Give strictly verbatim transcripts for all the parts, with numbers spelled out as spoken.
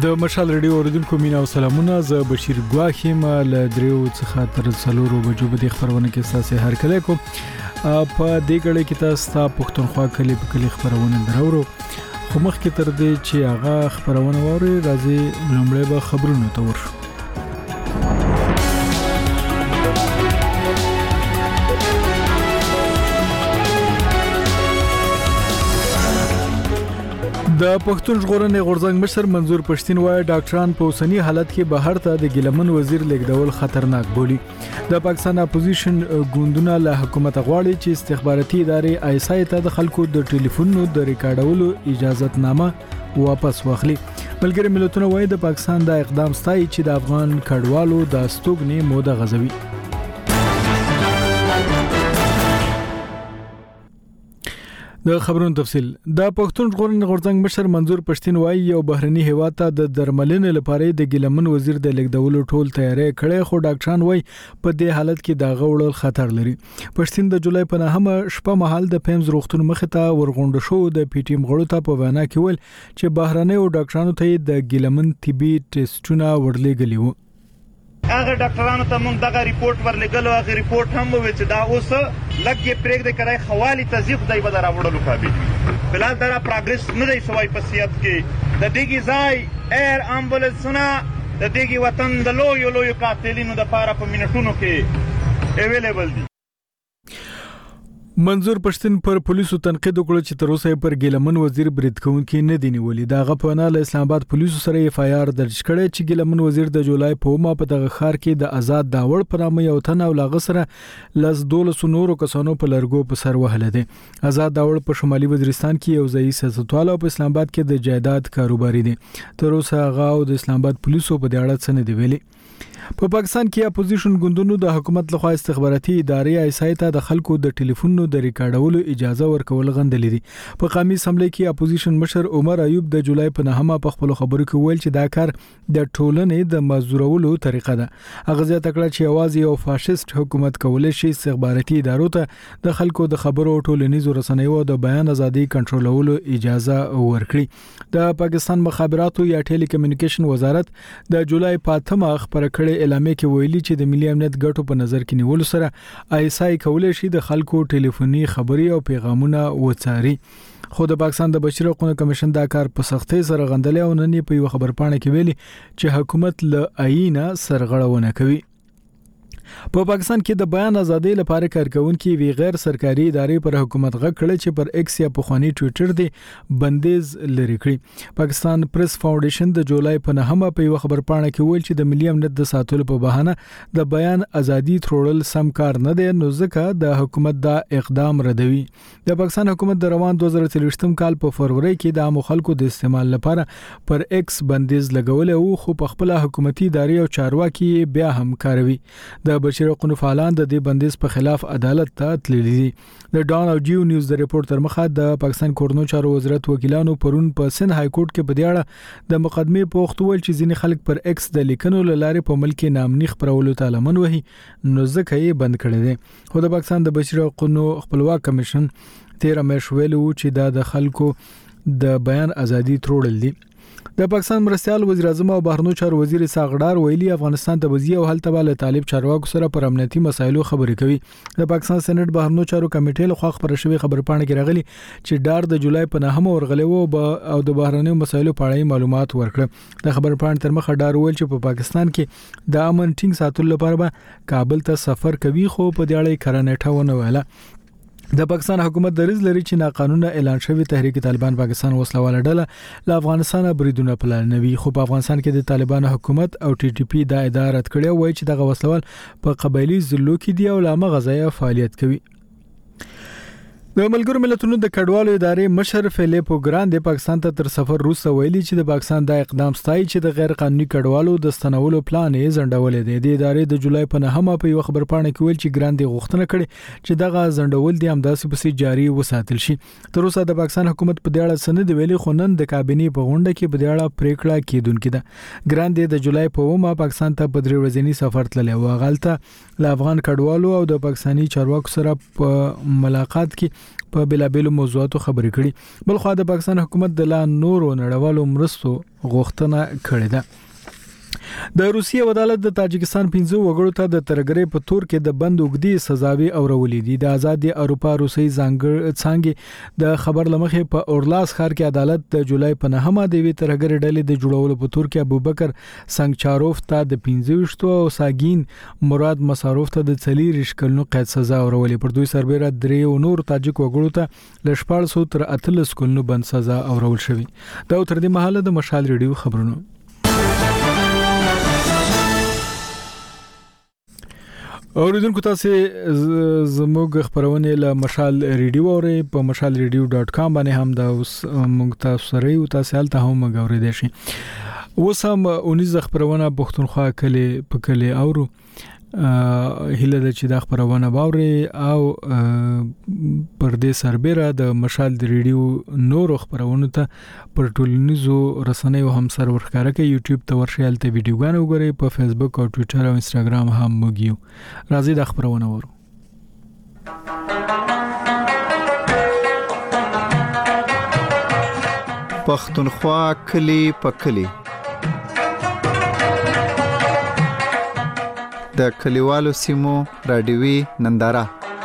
د مشال ریډیو اوریدونکو مینا او سلامونه. زه بشیر ګواخیم له دریو څخه تر څلورو بجو به د خبرونه کې تاسو هر کله کو په دې غړې کې تاسو پښتونخوا کلی په کلی خبرونه درورو. خو مخکې تر دې چې هغه خبرونه ووري راځي لومړی به خبرونه ته ورشو. د پښتون ژغورنې غورځنګ مشر منظور پښتين وایي ډاکټران په اوسنی حالت کې بهر ته د ګلمن وزیر لیکدول خطرناک بولي. د پاکستان اپوزیشن ګوندونه له حکومت غواړي چې استخباراتي ادارې آی اس آی ته د خلکو د ټلیفونونو د ریکارډولو اجازه نامه واپس واخلي. ملګری ملتونه وایي د پاکستان د اقدام ستایي چې د افغان کډوالو د استوګنې موده غځوي. د خبرونو تفصیل. د پښتون ژغورنې غورځنګ مشر منظور پښتين وایي یو بهرني هیواد ته د درملنې لپاره د ګلمن وزیر د لیکدولو ټول تیاری کړي، خو ډاکټران وایي په دې حالت کې دا غوړل خطر لري. پښتين د جولای په نهمه شپه مهال د پیمز روغتون مخ ته ورغونډ شو. د پی ټی ایم غړو ته په وینا کې ویل چې بهرني او ډاکټرانو ته د ګلمن طبي ټیسټونه ورلېږلي وو. هغه ډاکټرانو ته موږ دغه ریپورت ورلګلو. هغه ریپورت هم وویل چې دا اوس لږه پریک د کړای خوالي تزیق دای به راوړلو قابل وي. بلال دا پروګرس نه دی شوی په سیاست کې. د دیګي ځای ایر امبولانسونه د دیګي وطن د لوی لوی قاتلینو د پاره په منټونو کې اویلیبل دي. منظور پښتين پر پولیسو تنقید وکړ چې تر اوسه پر ګلمن وزیر برید کوونکی نه دی نیولې. دا غپونه له اسلام آباد پولیسو سره اف آی آر درج کړي چې ګلمن وزیر د جولای په ما په دغه خار کې د آزاد داوړ پر نامه یو تن او لاغه سره لس دولس نورو کسانو په لرګو په سر وهله دي. آزاد داوړ په شمالي وزیرستان کې یو ځای سیاستوال او په اسلام آباد کې د جایداد کاروباري دي. تر اوسه هغه او د اسلام آباد پولیسو په دې اړه څه نه دی ویلي. په پاکستان کې اپوزیشن ګوندونو د حکومت لخوا استخباراتي ادارې آی اس آی ته د خلکو د ټلیفونونو د ریکارډولو اجازه ورکول غندلې دي. په قومي اسمبلی کې اپوزیشن مشر عمر ایوب د جولای په نهمه په خپل خبرو کې ویل چې دا کار د ټولنې د مزورولو طریقه ده. هغه زیاته کړه چې आवाज یو فاشیست حکومت کولای شي استخباراتي ادارو ته د خلکو د خبرو ټولنیزو رسنیو د بیان ازادي کنټرولولو اجازه ورکړي. د پاکستان مخابراتو یا ټيلي کمیونیکیشن وزارت د جولای په اتمه خبره کړې اعلامیه کې ویلي چې د ملي امنیت ګټو په نظر کې نیولو سره آی اس آی کولای شي د خلکو ټلیفوني خبري او پیغامونه وڅاري. خو د پاکستان د بشري حقوقو کمیشن دا کار په سختۍ سره غندلې او نن په یو خبرپاڼه کې ویلي چې حکومت له آئین سرغړونه کوي. په پاکستان کې د بیان ازادي لپاره کارکونکي وی غیر سرکاري ادارې پر حکومت غږ کړي چې پر ایکس یا پخوانی ټوئیټر دی بندیز لري کړی. پاکستان پریس فاونډیشن د جولای په نهمه په یو خبرپاڼه کې ویل چې د ملي امنیت د ساتلو په بهانه د بیان ازادي ترورل سم کار نه دی، نو ځکه د حکومت دا اقدام ردوي. د پاکستان حکومت د روان دوه زره څلوېښتم کال په فروری کې د عام خلکو د استعمال لپاره پر ایکس بندیز لګول او خو په خپل حکومتي ادارې او چارواکي بیا هم کاروي. د بشري حقوقو فعالان د دې بندیز په خلاف عدالت ته تللي دي. د ډان او جیو نیوز د ریپورت تر مخه د پاکستان کورنو چارو وزارت وکیلانو پرون په سند های کورټ کې په دې اړه د مقدمې په وخت ول چې ځینې خلک پر ایکس د لیکنو لاره په ملک نامني خبرولو ته لمن وهي، نو ځکه یې بند کړی دی. خو د پاکستان د بشري حقوقو خپلواک کمیشن تیر مې ویلو چې دا د خلکو د بیان ازادي ترورل دي. د پاکستان مرستيال وزیر اعظم او بهرنیو چارو وزیر ساغډار ویلي افغانستان ته وزیر او هلته بل طالب چارواکو سره پر امنیتي مسایلو خبرې کوي. د پاکستان سېنات بهرنیو چارو کمیټې له خوا خبره شوې خبرپاڼه کې راغلي چې ډار د جولای په نهمه ورغلې وو او د بهرنیو مسایلو په اړه معلومات ورکړه. د خبرپاڼې تر مخه ډار ویل چې په پاکستان کې د امن ټینګ ساتلو لپاره به کابل ته سفر کوي، خو په دې اړه کارنټه ونه ویله. د پاکستان حکومت دریځ لري چې ناقانونه اعلان شوی تحریک طالبان پاکستان وسلواله ډله له افغانستان بریدونه پلانوي، خو په افغانستان کې د طالبان حکومت او ټي ټي پی دا اداره رد کړې وایي چې دغه وسلوال په قبایلی ضلعو کې دی او لامه غذایه فعالیت کوي. د ملګرو ملتونو د کډوالو ادارې مشر فیلیپو ګراندې پاکستان ته تر سفر وروسته ویلي چې د پاکستان د اقدام ستایي چې د غیر قانوني کډوالو د ستنولو پلان یې ځنډولې دی. د ادارې د جولای په نهمه په یو خبرپاڼه کې ویل چې ګراندې غوښتنه کړې چې دغه ځنډول دي همداسې پسې جاري وساتل شي. تر اوسه د پاکستان حکومت په دې اړه څه نه دی ویلي، خو نن د کابینې په غونډه کې په دې اړه پریکړه کیدونکې ده. ګراندې د جولای په اومه پاکستان ته په درې ورځنی سفر تللی و. غلطه له افغان کډوالو او د پاکستاني چارواکو سره په ملاقات کې په بلابل موضوعاتو خبرې کړي. بل خو د پاکستان حکومت د لا نورو نړیوالو مرستو غوښتنه کړې ده. د روسیې عدالت د تاجکستان پنځه وګړو ته د ترګرې په تور کې د بند وګړي سزاوي اورولې دي. د آزادي اروپا روسي ځانګړ څنګه د خبر لمخې په اورلاس ښار کې عدالت د جولای په نهمه د وی ترګرې ډلې د جوړولو په تور کې ابوبکر سنگچاروف ته د پنځه وشتو او ساګین مراد مساروف ته د څلور شکلونو قید سزا اورولې. پر دوی سربېره درې او نور تاجک وګړو ته ل شپږ سوه تر اتلس کلونو بند سزا اورول شوې. دا تر دې مهاله د مشال ریډیو خبرونه. اوریدونکو تاسو زموږ خبرونه له مشال ریډیو اوري په مشال ریډیو ډاټ کام باندې هم دا اوس موږ تاسو سره یو تاسو هلته هم غوړې دي شي. اوس هم اونیز خبرونه پښتونخوا کلی په کلی اورو هله د چې دا خبرونه باوري او پر دې سربېره د مشال د ریډیو نور خبرونه ته پر ټولنیزو رسنیو هم سر ورخاره کې یوټیوب ته ورشئ ته ویډیوګان وګورئ په فیسبوک او ټوئیټر او انستګرام هم موږ راځي د خبرونه ورو. پښتونخوا کلی په کلی د کلیوالو سیمو رادیوي ننداره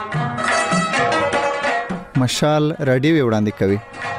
مشال رادیو وړاندې کوي.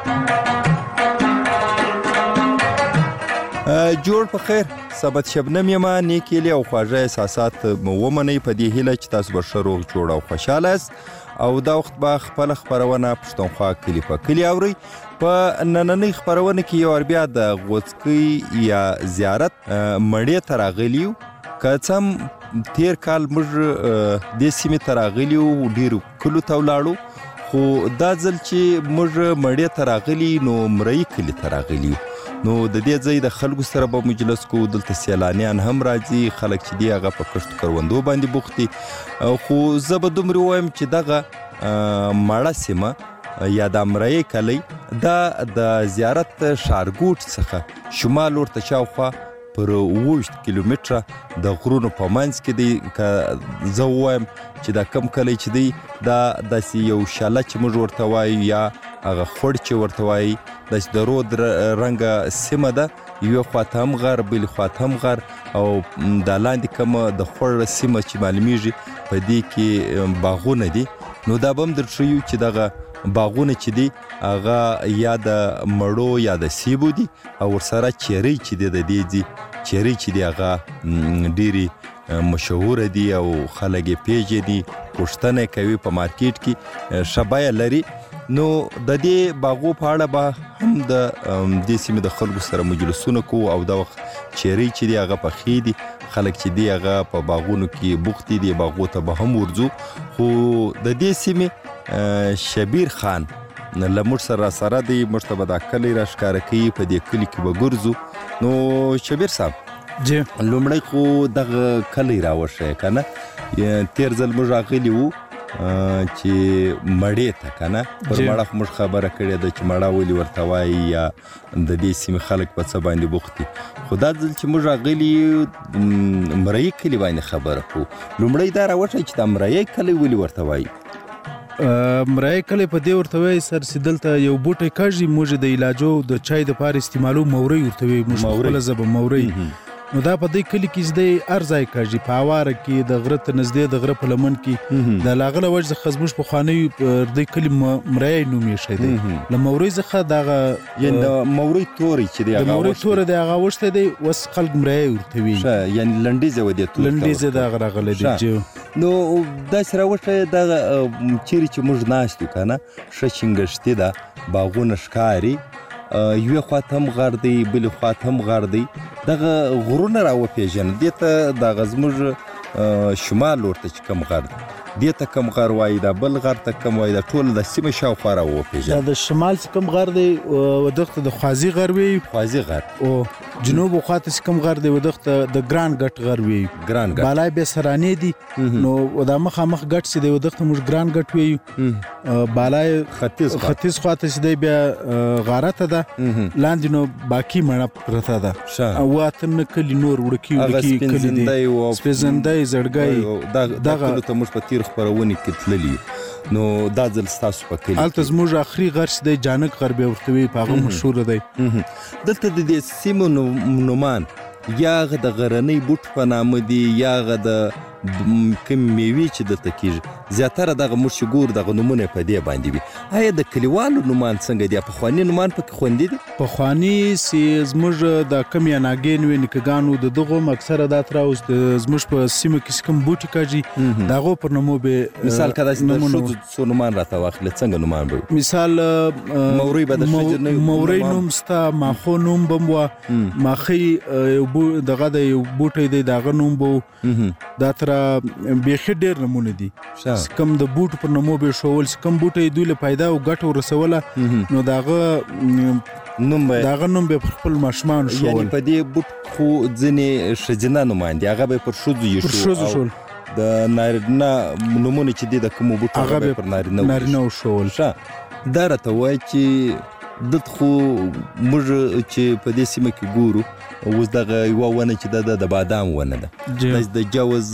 جوړ په خیر سبت شبنم یما نیکیلی او خواږه احساسات ومنئ په دې هیله چې تاسو به ښه روغ جوړ او خوشاله است او دا وخت به خپل خبرونه پښتونخوا کلی په کلی اورئ. په نننۍ خبرونه کې یو بیا د غوڅکۍ یا زیارت مړې ته راغلیو. که څه هم تیر کال موږ د سیمې ته راغلیو ډېرو کلو ته ولاړو خو دا ځل چې موږ مړې ته راغلي نو مرۍ کلي ته راغلیو. نو د دې ځای د خلکو سره به مجلس کو دلته سیلانیان هم راځي خلک چې دی هغه په کښتو کروندو باندې بوخت دي. خو زه به دومره وایم چې دغه مړه سیمه یا د مرۍ کلی دا د زیارت ښارګوټ څخه شمال ورته شاوخوا پر اوویشت کیلومتره د غرونو په منځ کې دی. که زه ووایم چې دا کم کلی چې دی دا داسې یو شاله چې موږ ورته وایو یا هغه خوړ چې ورته وایي داسې د رود رنګه سیمه ده. یوې خواته هم غر بلې خواته هم غر او دا لاندې کومه د خوړ سیمه چې معلومیږي په دې کې باغونه دي. نو دا به هم درښیو چې دغه باغونه چې دي هغه یا د مړو یا د سیبو دي او ورسره چیرې چې دي د دې دي چیرې چې دي هغه ډېرې مشهوره دي او خلک یې پیژني پوښتنه کوي په مارکیټ کې ښه بیه لري. نو د دې باغو په اړه به هم د دې سیمې د خلکو سره مجلسونه کوو او دا وخت چیرې چې دي هغه پخې دي خلک چې دی هغه په باغونو کې بوخت دي باغو ته به هم ورځو. خو د دې سیمې شبیر خان له موږ سره سره دی موږ ته به دا کلی را ښکاره کوي په دې کلي کې به ګرځو. نو شبیر صاحب جی لومړی خو دغه کلی راوښیه که نه تیر ځل موږ راغلي وو چې مړې ته که نه پر مړه خو موږ خبره کړې ده چې مړه ولې ورته وایي یا د دې سیمې خلک په څه باندې بوخت دي. خو دا ځل چې موږ راغلي مرۍ کلي باندې خبره کوو. لومړی دا راوښیه چې دا مرۍ کلی ولې ورته وایي؟ مرۍ کلی په دې ورته وایي سر چې دلته یو بوټی کاږي موږ د علاجو د چای دپاره استعمالو مورۍ ورته وایي موږ په خپله ژبه مورۍ. نو دا په دې کلی کې زده هر ځای کاږي په هواره کې د غره ته نږدې د غره په لمن کې د لاغه له وجې څخه زموږ پخوانی دې کلي مرۍ نوم ایښی دی. له مورۍ څخه دغه یعنې د مورۍ توری چې دی د مورۍ توری دی هغه اوښتی دی اوس خلک مرۍ ورته وایي. ښه یعنې لنډیزه و دې تور لنډیزه د هغه راغلی دی. نو داسې راوښیه دغه چیرې چې موږ ناست یو که نه ښه چنګښتي ده باغونه ښکاري یوې خواته هم غر دی بلې خواته هم غر دی. دغه غرونه راوپېژنه دې ته دغه زموږ شمال ورته چې کوم غر دی دې ته کوم غر وایي دا بل غر ته کوم وایي دا ټول د سیمې شاوخوا راوپېژنه. دا د شمال چې کوم غر دی ودغه ته د خوازي غر وایي. خوازي غر او جنوب خواته چې کوم غر دی ودغه ته د ګران ګټ غر وایي. ګران ګټ بالای به سرانې دي نو دا مخامخ ګټ چې دی ودغه ته موږ ګران ګټ وایو. بالای ختیځ ختیځ خواته چې دی بیا غارته ده لاندې نو باقي مړه پرته ده او اته نه کلي نور وړکي وړکي کلي دي سپېڅندی زړګی دغه ته موږ په تیر خپرونې کې تللي نو دا ځل ستاسو په کلی الته زموږ اخري غر چې دی جانک غر به ورته وي په هغه مشهور دی. دلته د دې سیمو نومان یا هغه د غرنۍ بوټ په نامه دي یا هغه د کوم میوې چې دلته کېږي زیاتره دغه موږ چې ګورو دغه نومونه په دې باندې وي. آیا د کلیوالو نومان څنګه دي؟ پخواني نومان پکې خوندي دي؟ پخواني چې زموږ د کم یاناګین وي نیکګانو د دغو هم اکثره دا تر اوس د زموږ په سیمه کې کوم بوټي کاږي د هغو پر نومو به مثال که داسې د ښځو څو نومان راته واخلې څنګه نومان به وي؟ مثال مورۍ به د ښځې نه مورۍ نوم سته، ماخو نوم به هم وه، ماخۍ دغه د یو بوټی دی د هغه نوم به و. دا تر بیخي ډېر نمونه دي کم د بوټو پر نومو به شول چې کم بوټی دوی له پیدا او ګټه ورسوله نو د هغه نوم به د هغه نوم به پر خپل ماشومانو شول. یعنې په دې بوټ خو ځینې ښځینه نومان دي هغه به پر ښځو یې پر ښځو شول، د نارینه نومونه چې دي د کومو بوټو هغه به پر نارینه شول. ښه دا راته وایي چې دلته خو موږ چې په دې سیمه کې ګورو اوس دغه یوه ونه چې ده د بادام ونه ده، داسې د جوز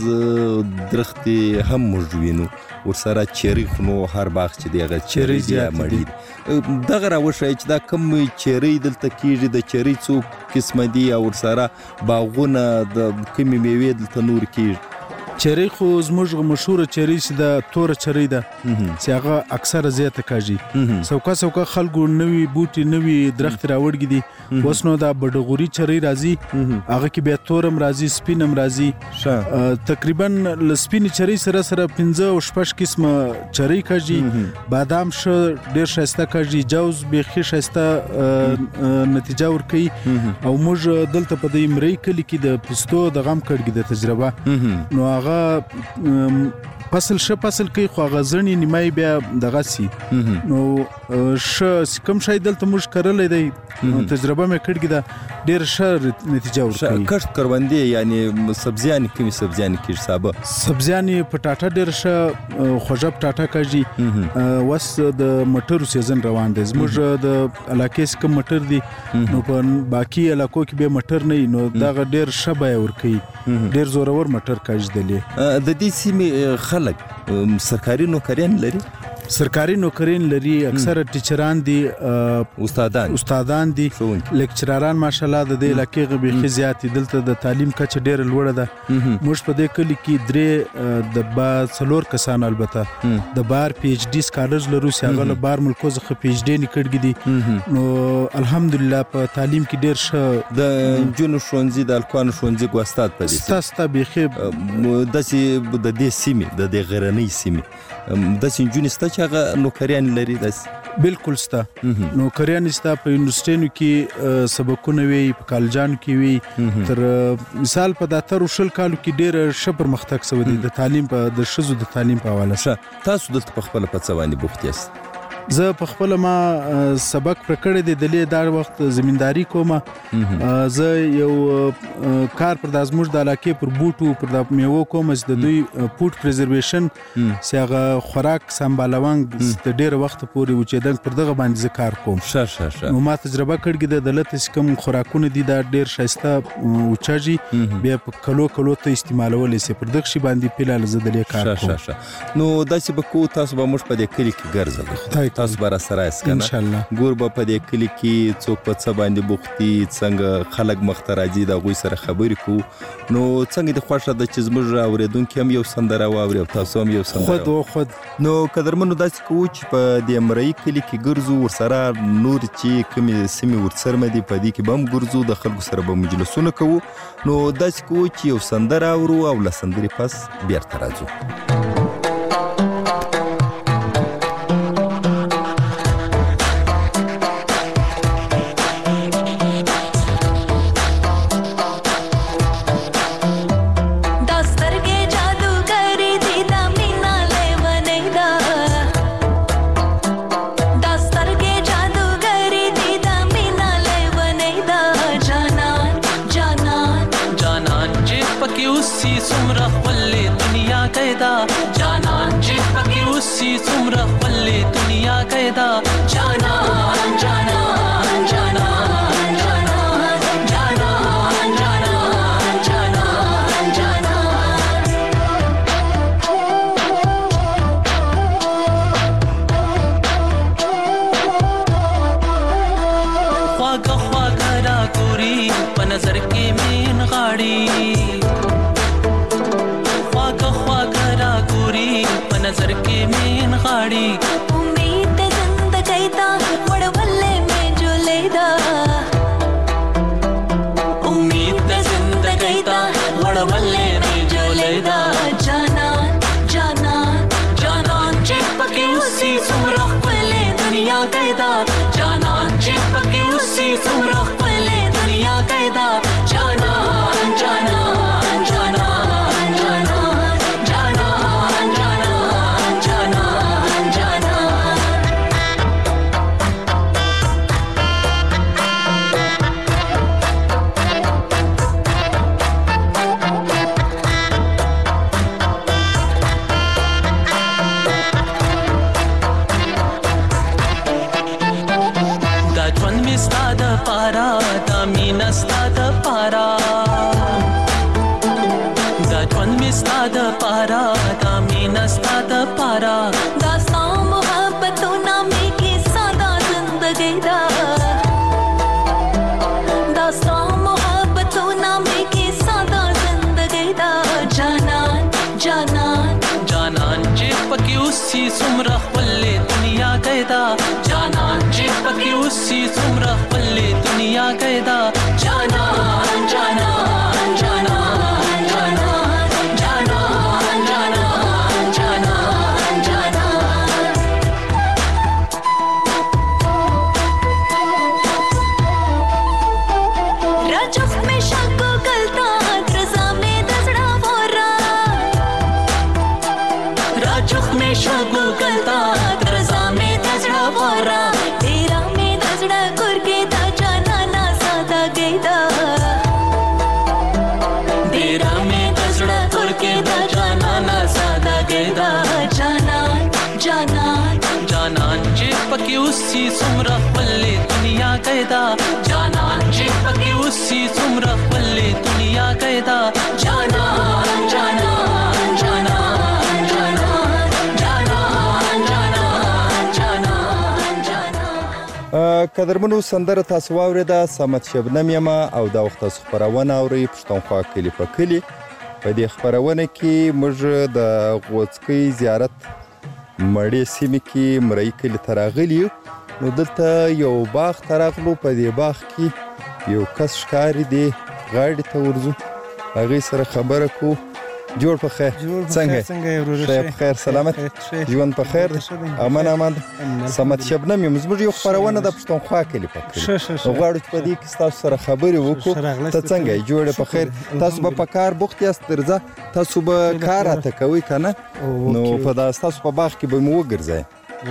درختې هم موږ وینو، ورسره چیرۍ خو نو هر باغ چې دی هغه چیرۍ دي یا مڼې دي. دغه راوښایي چې دا کوم چیرۍ دلته کېږي، د چیرۍ څو قسمه دي او ورسره باغونه د کومې میوې دلته نور کېږي؟ چیرۍ خو زموږ مشهوره چیرۍ چې د توره چیرۍ ده چې هغه اکثره زیاته کاږي. سوکا سوکا خلکو نوي بوټي نوي درختې راوړي دي. اوس نو دا بډغوري چیرۍ راځي هغه کې بیا تورم راځي سپین هم راځي. تقریبا له سپینې چیرۍ سره سره پنځه او شپږ قسمه چیرۍ کاږي. بادام ښه ډېر ښایسته کاږي، جوز بیخي ښایسته نتیجه ورکوي. او موږ دلته په دې مرۍ کلي کې د پستو دغه هم کړي د تجربه نو هغه فصل ښه فصل کوي خو هغه زڼې نیمایي بیا دغه سي نو ښه کوم شی دلته موږ کرلی دی تجربه مې کړې ده ډېره ښه نتیجه ورکوي. کښت کروندې یعنې سبزیانې کومې سبزیانې کېږي سابه؟ سبزیانې پټاټه ډېره ښه خوږه پټاټه کېږي. اوس د مټرو سیزن روان دی زموږ د علاقې څخه کوم مټر دي نو په باقي علاقو کې بیا مټر نه وي نو دغه ډېر ښه بیه ورکوي، ډېر زورور مټر کېږدلې. د دې سیمې خلک سرکاري نوکریان لري؟ سرکاري نوکرین لري، اکثره ټیچران دي، استادان استادان دي، لیکچراران ماشاءالله د دې علاقې غبيخي زیات دلته د تعلیم کچه ډیره لوړه ده. موږ په دې کلی کې درې د با څلور کسان البته د بار پی ایچ ډی سکالرز لرو چې هغه له بار ملکو څخه پی ایچ ډی نکړګي دي نو الحمدلله په تعلیم کې ډیر ښه. د جنو شونځي د الکوان شونځي کو استاد پدې ستا بيخي داسې د دې سیمې د دې غرنۍ سیمې داسې جنو ستا چې هغه نوکریان لري؟ داسې بالکل ستا نوکریان ستا په یونیورسيټونو کې سبقونه وي، په کالجانو کې وي. تر مثال په داتر شل کالو کې ډېر ښه پرمختګ شوی دی د تعلیم په د ښځو د تعلیم په حواله. تاسو دلته په خپل په څه باندې بوخت یاست؟ زه په خپل ما سبق پر کړی دی د لې دا وخت زمینداری کوم. زه یو کار پر د ازموږ د علاقې پر بوټو پر د میوو کوم چې د دوی فود پریزرویشن چې هغه خوراک سمبالوان د ډیر وخت پورې وچېدل پر دغه باندې زه کار کوم. ښه ښه ښه نو ما تجربه کړې ده د لته کوم خوراکونه دي دا ډیر ښایسته وچاږي بیا په کلو کلو ته استعمالول شي پر دغه شی باندې پیلال زه د لې کار کوم. ښه ښه نو داسې به کو تاسو به موږ په دې کلی کې ګرځو تاسو به را سره یاست کنه؟ انشاءالله ګور به په دې کلی کې څوک په څه باندې بوختي څنګه خلک مخته راځي د هغوی سره خبرې کوو نو څنګه دې خوښه ده چې زموږ اورېدونکي هم یو سندره واوري او تاسو هم یو سندره خود او خود. نو قدرمنو داسې کوو چې په دې مرۍ کلي کې ګرځو ورسره نور چې کومې سیمې ورڅرمه دي په دې کې به هم ګرځو د خلکو سره به مجلسونه کوو نو داسې کوو چې یو سندره اورو او له سندرې پس بیرته راځو. उसी सुमरा पल्ले दुनिया कहदा غواړي په نظر کې مې نغاړي امید د زندګۍ دا وړولې مې جولې دا امید د زندګۍ دا وړولې مې جولې دا جانان جانان جانان چې پکې اوسې څومره ښکلې دنیا کې دا جانان چې پکې اوسې څومره ښکلې دنیا کې دا جانان جانان جانان جانان جانان جانان جانان دا ژوند مې ستا د پاره دا مینه ستا د پاره دا ژوند مې ستا د پاره دا مینه ستا د پاره دا ستا محبتونه مې کې ساده زندګۍ دا دا ستا محبتونه مې کې ساده زندګۍ دا جانان جانان جانان چې پکې اوسې څومره ښکلې دنیا کې دا جانان چې پکې اوسې څومره ښکلې دنیا کې دا جانان جانان جانان جانان جانان جانان جانان جانان राजस में शक गलता रजा में दसड़ा बोरा राजुख में शगु गलता रजा में दसड़ा बोरा तेरा में दसड़ा कुरके दा जाना ना सादा गईदा तेरा में दसड़ा कुरके दा जाना ना सादा गेदा जानान जानान जानन چې پکې اوسې څومره ښکلې دنیا کې دا جانان چې پکې اوسې څومره ښکلې دنیا کې دا جانان جانان جانان جانان جانان جانان جانان قدرمنو سندره تاسو واورېده سمت شبنم یم او دا وخت تاسو خپرونه اورئ پښتونخوا کلي په کلي په دې خپرونه کې موږ د غوڅکۍ زیارت مړې سیمې کې مرۍ کلي ته راغلي یو نو دلته یو باغ ته راغلو په دې باغ کې یو کس ښکاري دی غاړې ته ورځو هغې سره خبره کوو جوړ په خیر څنګه خیر په خیر سلامت ژوند په خیر امان امان سمت شبنم یم زموږ یو خپرونه د پښتونخوا کلي په کلي نو غواړو چې په دې کې ستاسو سره خبرې وکړو ته څنګه یې جوړې په خیر تاسو به په کار بوخت یاست درځه تاسو به کار راته کوئ که نه نو په دا ستاسو په باغ کې به مو وګرځئ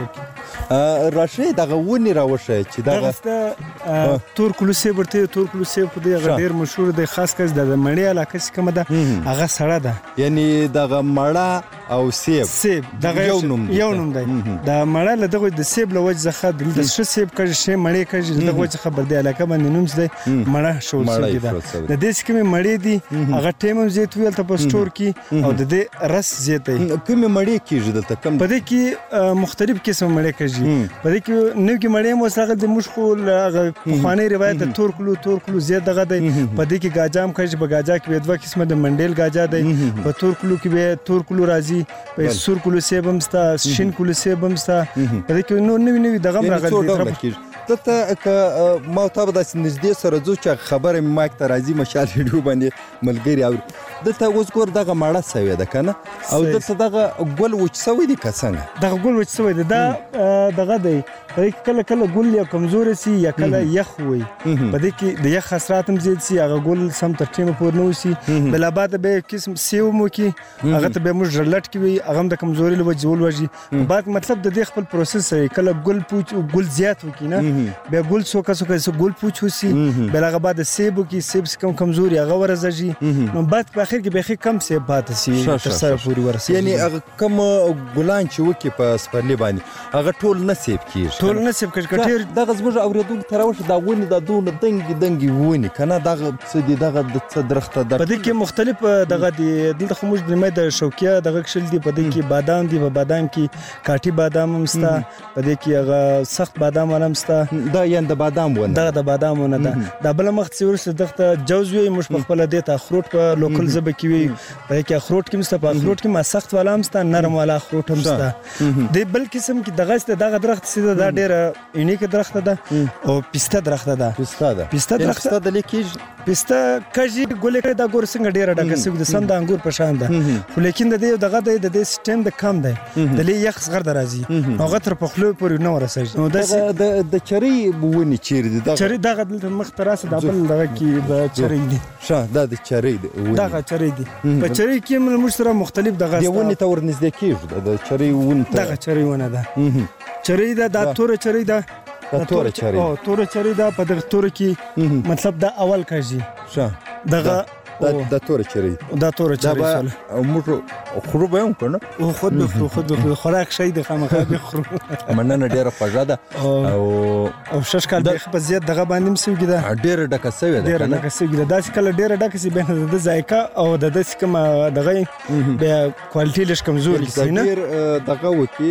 راشي دغه ونی راوشه چې دغه تور کلوسه ورته تور کلوسه په دغه ډیر مشهور دی خاص کس د مړی علاقه چې کومه ده هغه سړه ده یعنی دغه مړه او سیب سیب دغه یو نوم یو نوم دی د مړه له دغه د سیب له وجه ځخه د ش سیب کړي شی مړی کړي دغه وجه خبر دی علاقه باندې نوم دی مړه شول سیب ده د دې سکه مړی دی هغه ټیم زیات ویل ته په سٹور کې او د دې رس زیات دی کوم مړی کیږي دلته کم په دې کې مختلف قسم مړی کړي په دې کې نو کې مړی مو سره د مشخو خواني روایت د تور کلو تور کلو زیات دغه دی په دې کې گاجام کړي په گاجا کې دوه قسمه د منډیل گاجا دی په تور کلو کې به تور کلو راځي په سور کلو سیب هم ستا شین کلو سیب هم ستا په دې کې نو نوې نوې دغه راغلي دلته که ما ته به داسې نږدې سره ځو چې خبره مې مایک ته راځي مشال ریډیو باندې ملګري اوري دلته اوس ګور دغه مړه سوې ده که نه او دلته دغه ګل وچ سوی دی که څنګه دغه ګل وچ سوی دی دا دغه دی په دې کې کله کله ګل یا کمزوري سي یا کله یخ وي په دې کې د یخ خسرات هم زیات سي هغه ګل سم تر ټیمه پور نه وسی بل بعد به قسم سیو مو کې هغه ته به موږ رلټ کې وي هغه د کمزوري له وجه ول وږي بعد مطلب د دې خپل پروسس سره کله ګل پوچ ګل زیات وکي نه به ګل سوکا سوکا ګل پوچ وسی بل هغه بعد سیب کې سیب کم کمزوري هغه ورزږي نو بعد په اخر کې به کم سیب پاتې سي تر سره پوری ورسي یعنی هغه کم ګلان چې وکي په سپرلی باندې هغه ټول نه سیب کیږي ټول نه سیب کیږي کټیر دغه زموږ اوریدونکو تراوشه دا ونی د دونه دنګي دنګي ونی کنه دغه څه دي دغه د څه درخته د په دې کې مختلف دغه دي دلته خو موږ د مې د شوکیا دغه شل دي په دې کې بادام دي په بادام کې کاټي بادام هم ستا په دې کې هغه سخت بادام هم ستا ده دا یان د بادام ونه دغه د بادام ونه ده دا بل مخ څه ورسره دغه جوز وی موږ په خپل د اخروټ په لوکل زبه کې وی په کې اخروټ کې مست په اخروټ کې ما سخت والا مست نرم والا اخروټ هم سته د بل قسم کې دغه ست دغه درخت سیده دا ډیره یونیک درخت ده او پیسته درخت ده پسته ده پیسته درخت پسته د لیکیج پیسته کجی ګولې کړه دا ګور څنګه ډیره ډکه سګ د سم د انګور په شان ده خو لیکن د دې دغه د دې سیستم د کم ده د لې یخ صغر درازي هغه تر په خلو پورې نو ورسېږي نو د د چری بونی چیر دي چری دغه د مخ تراسه د بل دغه کې د چری دي شه دا د چری دی دغه چری دي په چری کې موږ سره مختلف دغه دی ونی ته ورنږدې کیږي د چری ون ته دغه چری ونه ده چری ده د تور چری ده د تور چری او تور چری ده په دغه تور کې مطلب د اول کاږي شه دغه د تور چری د تور چری سره او موږ خرو به هم کنه او خود به خود به خوراک شي د خامخا به خرو مننه ډیره خوږه ده او او شش کال به په زیات دغه باندې مسوګی ده ډیره ډکه سوي ده ډیره ډکه سوي ده داس کله ډیره ډکه سي به د ذایقه او د داس کوم دغه به کوالټي لږ کمزوري سي نه ډیر دغه وکی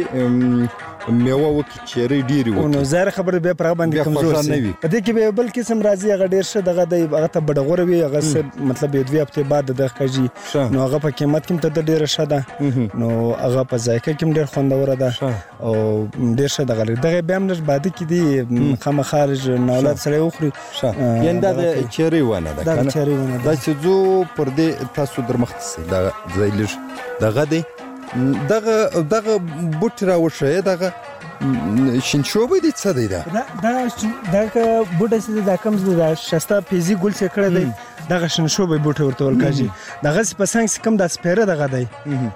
میوه وکی چری ډیری وکی نو زهر خبر به پر باندې کمزور سي په دې کې به بل قسم راځي هغه ډیر شه دغه د هغه ته بډغور وي هغه مطلب دوی هفته بعد د خجی نو هغه په قیمت کې ته ډیر شه ده نو هغه په ذایقه کې ډیر خوندور ده او ډیر شه دغه دغه به هم نش بعد کې دی خامہ خارج نولات سره وخوري یان دا چری ونه ده دا چری ونه دا چې زو پر دې تاسو در مختص دا زایلش دغه دی دغه دغه بوت راوشه دغه شینشوبه دي څه دی دا دا دا بوټه چې دا کوم د شسته پیزي ګل څخه کړه دی دغه شینشوبه بوټه ورته ولکاږي دغه په څنګه کم د سپیره دغه دی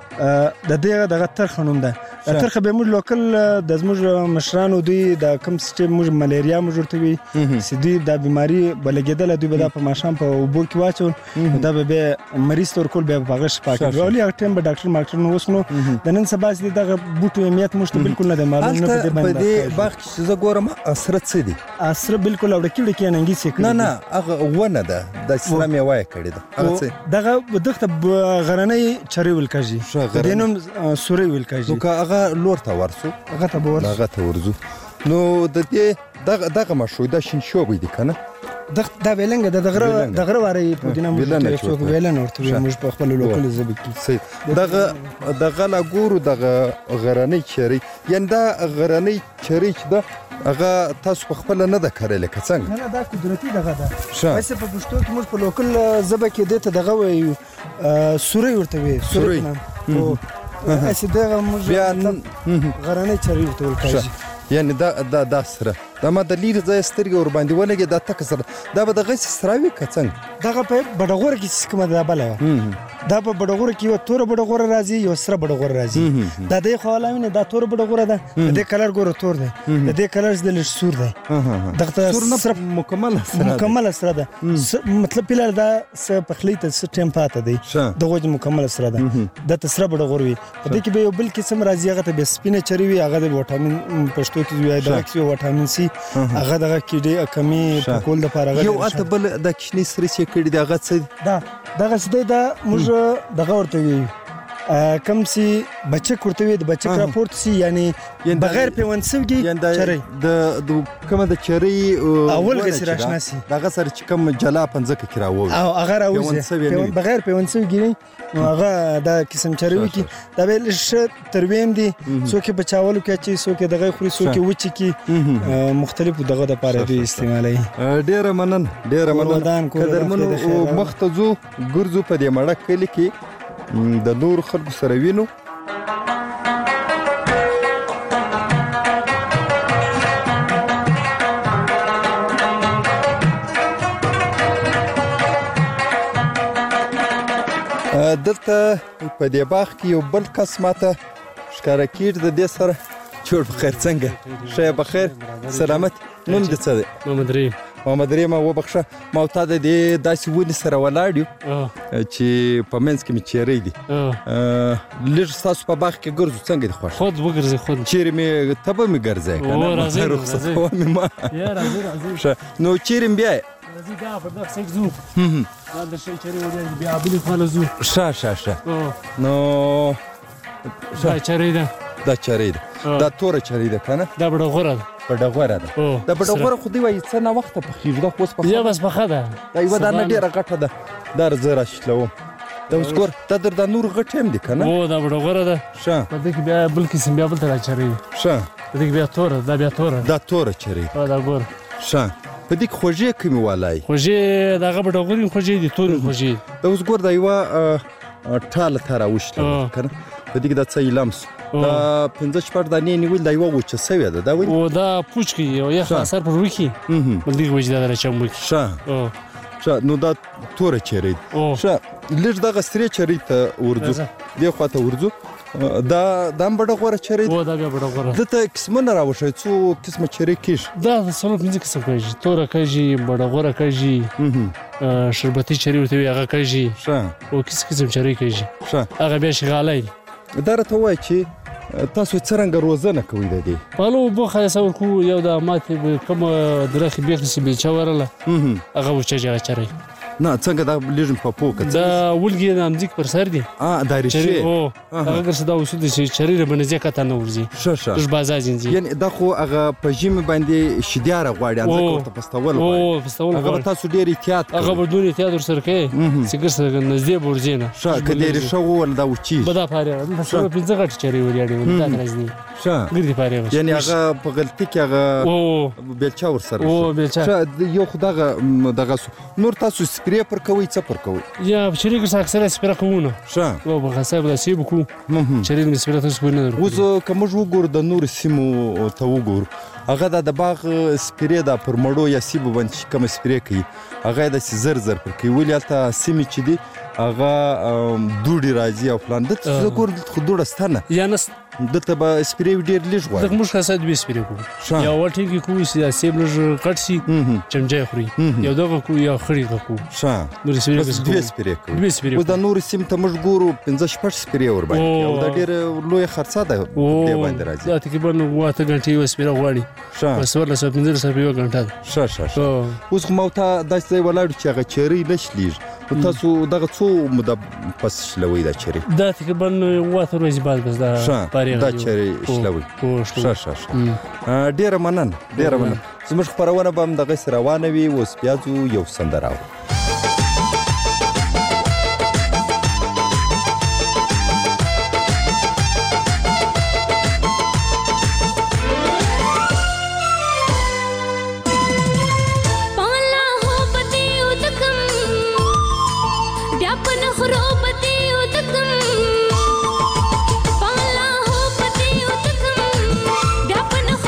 د دې دغه ترخنوم ده ترخه به موږ لوکل د زموږ مشرانو دوی د کوم سیستم موږ ملیریا موږ ورته وي سدي د بیماری بلګیدل دوی به په ماشام په وبو کې واچول دا به مریض تر کول به بغش پاکي ولې هغه ټیم به ډاکټر ماکټر نو وسنو د نن سبا چې دغه بوټو اهمیت مشته بالکل نه د معلوم نه په په دې باغ چې زه ګورم اثر څه دي اثر بالکل اورکې ډکې ننګي سې نه نه هغه ونه ده د اسلامي وای کړی ده هغه څه دغه دغه غرنۍ چری ول کاږي دینم سوري ول کاږي نو هغه لور ته ورسو هغه ته ورسو هغه ته ورزو نو د دې دغه دغه مشوي د شینشوبې دي کنه دغه د ویلنګ د دغه دغه واري په دینه موږ څوک ویلن ورته موږ په خپل لوکل زبې کې دغه دغه لا ګورو دغه غرنۍ چری یان دا غرنۍ چری چې ده هغه تاسو په خپل نه د کړل کڅنګ نه دا قدرتي دغه ده بس په پښتو کې موږ په لوکل زبې کې دته دغه وي سوري ورته وي سوري او اسې دغه موږ غرنۍ چری ورته ولکاږي یعنی دا دا دا سره دا ما د لیر ځای سترګې ور باندې ولګي دا تک سره دا به د غس سراوي کڅنګ دغه په بډغور کې کومه دا بل دا په بډغور کې یو تور بډغور راځي یو سره بډغور راځي دا د خولامینه دا تور بډغور ده د کلر ګور تور ده د دې کلر د لږ سور ده دغه سره مکمل سره مکمل سره ده مطلب پیلر دا س پخلی ته س ټیم پاته دی دغه مکمل سره ده د تسره بډغور وي په دې کې به یو بل قسم راځي هغه ته به سپینه چری وي هغه د وټامین پښتو کې وي دا کې وټامین سي هغه دغه کې ډېر کمی په کول د پاره یو اته بل د کشنی سری چې کړي دغه څه دا دغه څه دا موږ دغه ورته وی کم سي بچک ورته وی د بچک راپورت سي یعنی بغیر پیونسوږي چری د کومه د چری اول غسی راشنا سي دغه سره چې کوم جلا پنځه کې راووي او هغه راوځي بغیر پیونسوږي نو هغه دا قسم چری وي کې دا ویل ش ترویم دي څوک په چاولو کې چې څوک دغه خوري څوک وچی کې مختلف دغه د پاره دی استعمالي ډیر منن ډیر منن قدر منو مختزو ګرځو په دې مړه کلی کې د نور خلکو سره وینو دلته په دې باغ کې یو بل کس ماته ښکاره کېږي د دې سره جوړ بخیر څنګه ښه بخیر سلامت نوم دې څه دی محمد رحیم محمد رحیم وبخښه ما ته د دې داسې ونې سره ولاړ یو چې په منځ کې مې چیرې دي لږ ستاسو په باغ کې ګرځو څنګه دي خوښ خود وګرځئ خود چیرې مې ته به مې ګرځئ که نه راځئ رخصت کوه مې ما یا راځئ راځئ نو چیرې مې بیایې راځئ دا په دغه سایډ ځو دا د شی چیرې ودرېږي بیا بلې خواله ځو ښه ښه ښه نو دا چیرې ده دا چیرې ده دا توره چیرې ده که نه دا بډغوره ده بډغوره ده او د بډغوره خو دی وایي څه نه وخته پخېږي دا خو اوس پخه یا بس پخه ده دا یوه دانه ډېره غټه ده دا زه راشلوم دا اوس ګور دا در دا نور غټ هم دی که نه او دا بډغوره ده ښه په دې کې بیا بل قسم بیا بل ته راچري ښه په دې کې بیا توره دا بیا توره دا توره چرې او دا ګور ښه په دې کې خوږې کومې والای خوږې دغه بډغورې خوږې دي تورې خوږې دا اوس ګور دا یوه ټاله ته راوشله که نه په دې کې دا څه یې لمس دا پنځه شپږ دانې نیول دا یوه وچه سوې ده دا ولې او دا پوچ کوي او یخ اثر پر وکي بل دې وجه دا راچم وکي ښه او ښه نو دا توره چرې او ښه لږ دغه سرې چرې ته ورځو دې خواته ورځو دا دا هم بډغوره چرې او دا بیا بډغوره دلته قسمونه راوښیي څو قسمه چرې کېږي دا څلور پنځه قسم کېږي توره کېږي بډغوره کېږي شربتي چرې ورته وي هغه کېږي ښه او کیس قسم چرې کېږي ښه هغه بیا شغالای دا راته ووایه چې تاسو څرنګه روزنه کوئ د دې پالو اوبه ښایسته ورکوو یو د ماتې کومه درخې بیخ چې بیلچه ورله هغه وچه هغه چرې نه څنګه دا لږ په پوکه دا ولګي د امځیک پر سر دي ا دا ریشې او هغه ګرځي دا اصول دي چې چرې ربنه ځکه ته نه ورځي ښه ښه تر بازار ځي یعنی دا خو هغه په ژمي باندې شیدیاره غواړي ځکه ورته پستول غواړي او پستول هغه تاسو ډېر احتیاط کوئ هغه بدون احتیاط ورسره کوي چې ګرځي نږدې ورځي نه ښه که دې ریښه وول دا وچی بدا پاره دا څو پنځه غټ چرې وریاړي ولدا راځي ښه ګرځي پاره یعنی هغه په غلطي کې هغه او بیلچه ورسره او بیلچه ښه یو خو دغه دغه نور تاسو سپری پر کوئ څه پر کوئ یا چرې ګرځي اکثره سپری کوونه ښه او په حساب د سیب کو چرې د سپری تاسو نه درو اوس که موږ وګورو د نور سیمو ته وګورو هغه د باغ سپری دا پر مړو یا سیبو باندې کوم سپری کوي هغه د زر زر پر کوي ولې البته سیمې چې دي هغه دوړي راځي او پلان د څه ګور خو دوړه ستنه یا نس دته به سپری ډیر لږ غواړي دغه موږ خاصه دوی سپری کو یا وټی کې کوی چې سیب لږ کټ سي چمچه خوري یو دغه کو یا خړی کو ښه نور سپری بس دوی سپری کو دوی سپری او د نور سیم ته موږ ګورو پنځه شپږ سپری ور باندې او دا ډیر لوی خرڅه ده دی باندې راځي دا تقریبا واته غنټې یو سپری غواړي ښه بس ورله سو پنځه سو یو غنټه ښه ښه اوس خو مو ته داسې ولاړ چې هغه چری نشلیږي تاسو دغه څو مده پس شلوي دا چری دا تقریبا واته ورځې بعد بس دا پاره دا چری شلوي ښه ښه ښه ډیره مننه ډیره مننه زموږ خبرونه به هم دغه روانه وي اوس بیا ځو یو سندره